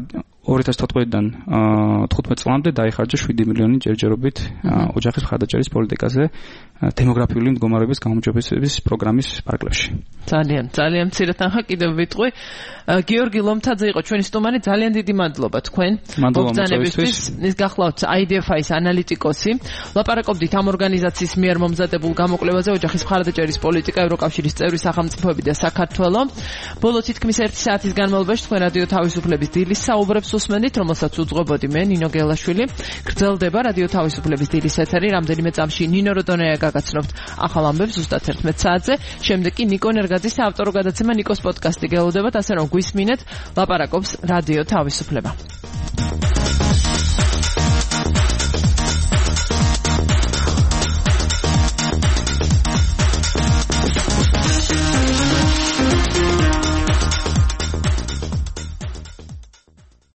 2014-დან 15 წლამდე დაიხარჯა 7 მილიონი ჯერჯერობით ოჯახის მხარდაჭერის პოლიტიკაზე დემოგრაფიული მდგომარეობის გაუმჯობესების პროგრამის პარკლებში. ძალიან მცირე თანხა კიდევ ვიტყვი. გიორგი ლომთაძე იყო ჩვენი სტუმარი, ძალიან დიდი მადლობა თქვენ მოგზანებისთვის. ის გახლავთ IDFI-ის ანალიტიკოსი. ლაპარაკობდით ამ ორგანიზაციის მიერ მომზადებულ გამოკვლევაზე ოჯახის მხარდაჭერის პოლიტიკა, ევროკავშირის წევრი სახელმწიფოები და საქართველო. ბოლო თითქმის 1 საათის განმავლობაში თქვენ რადიო თავისუფლების დილის საუბრებს გუსმენდით, რომელსაც უძღვებოდი მე, ნინო გელაშვილი. გრძელდება რადიო თავისუფლების დილის ეთერი. რამდენიმე წამში ნინო როდონეა გაგაცნობთ ახალ ამბებს ზუსტად 11 საათზე. შემდეგ კი ნიკო ნერგაძის საავტორო გადაცემა ნიკოს პოდკასტი გელოდებათ, ასე რომ გვისმინეთ, ლაპარაკობს რადიო თავისუფლება.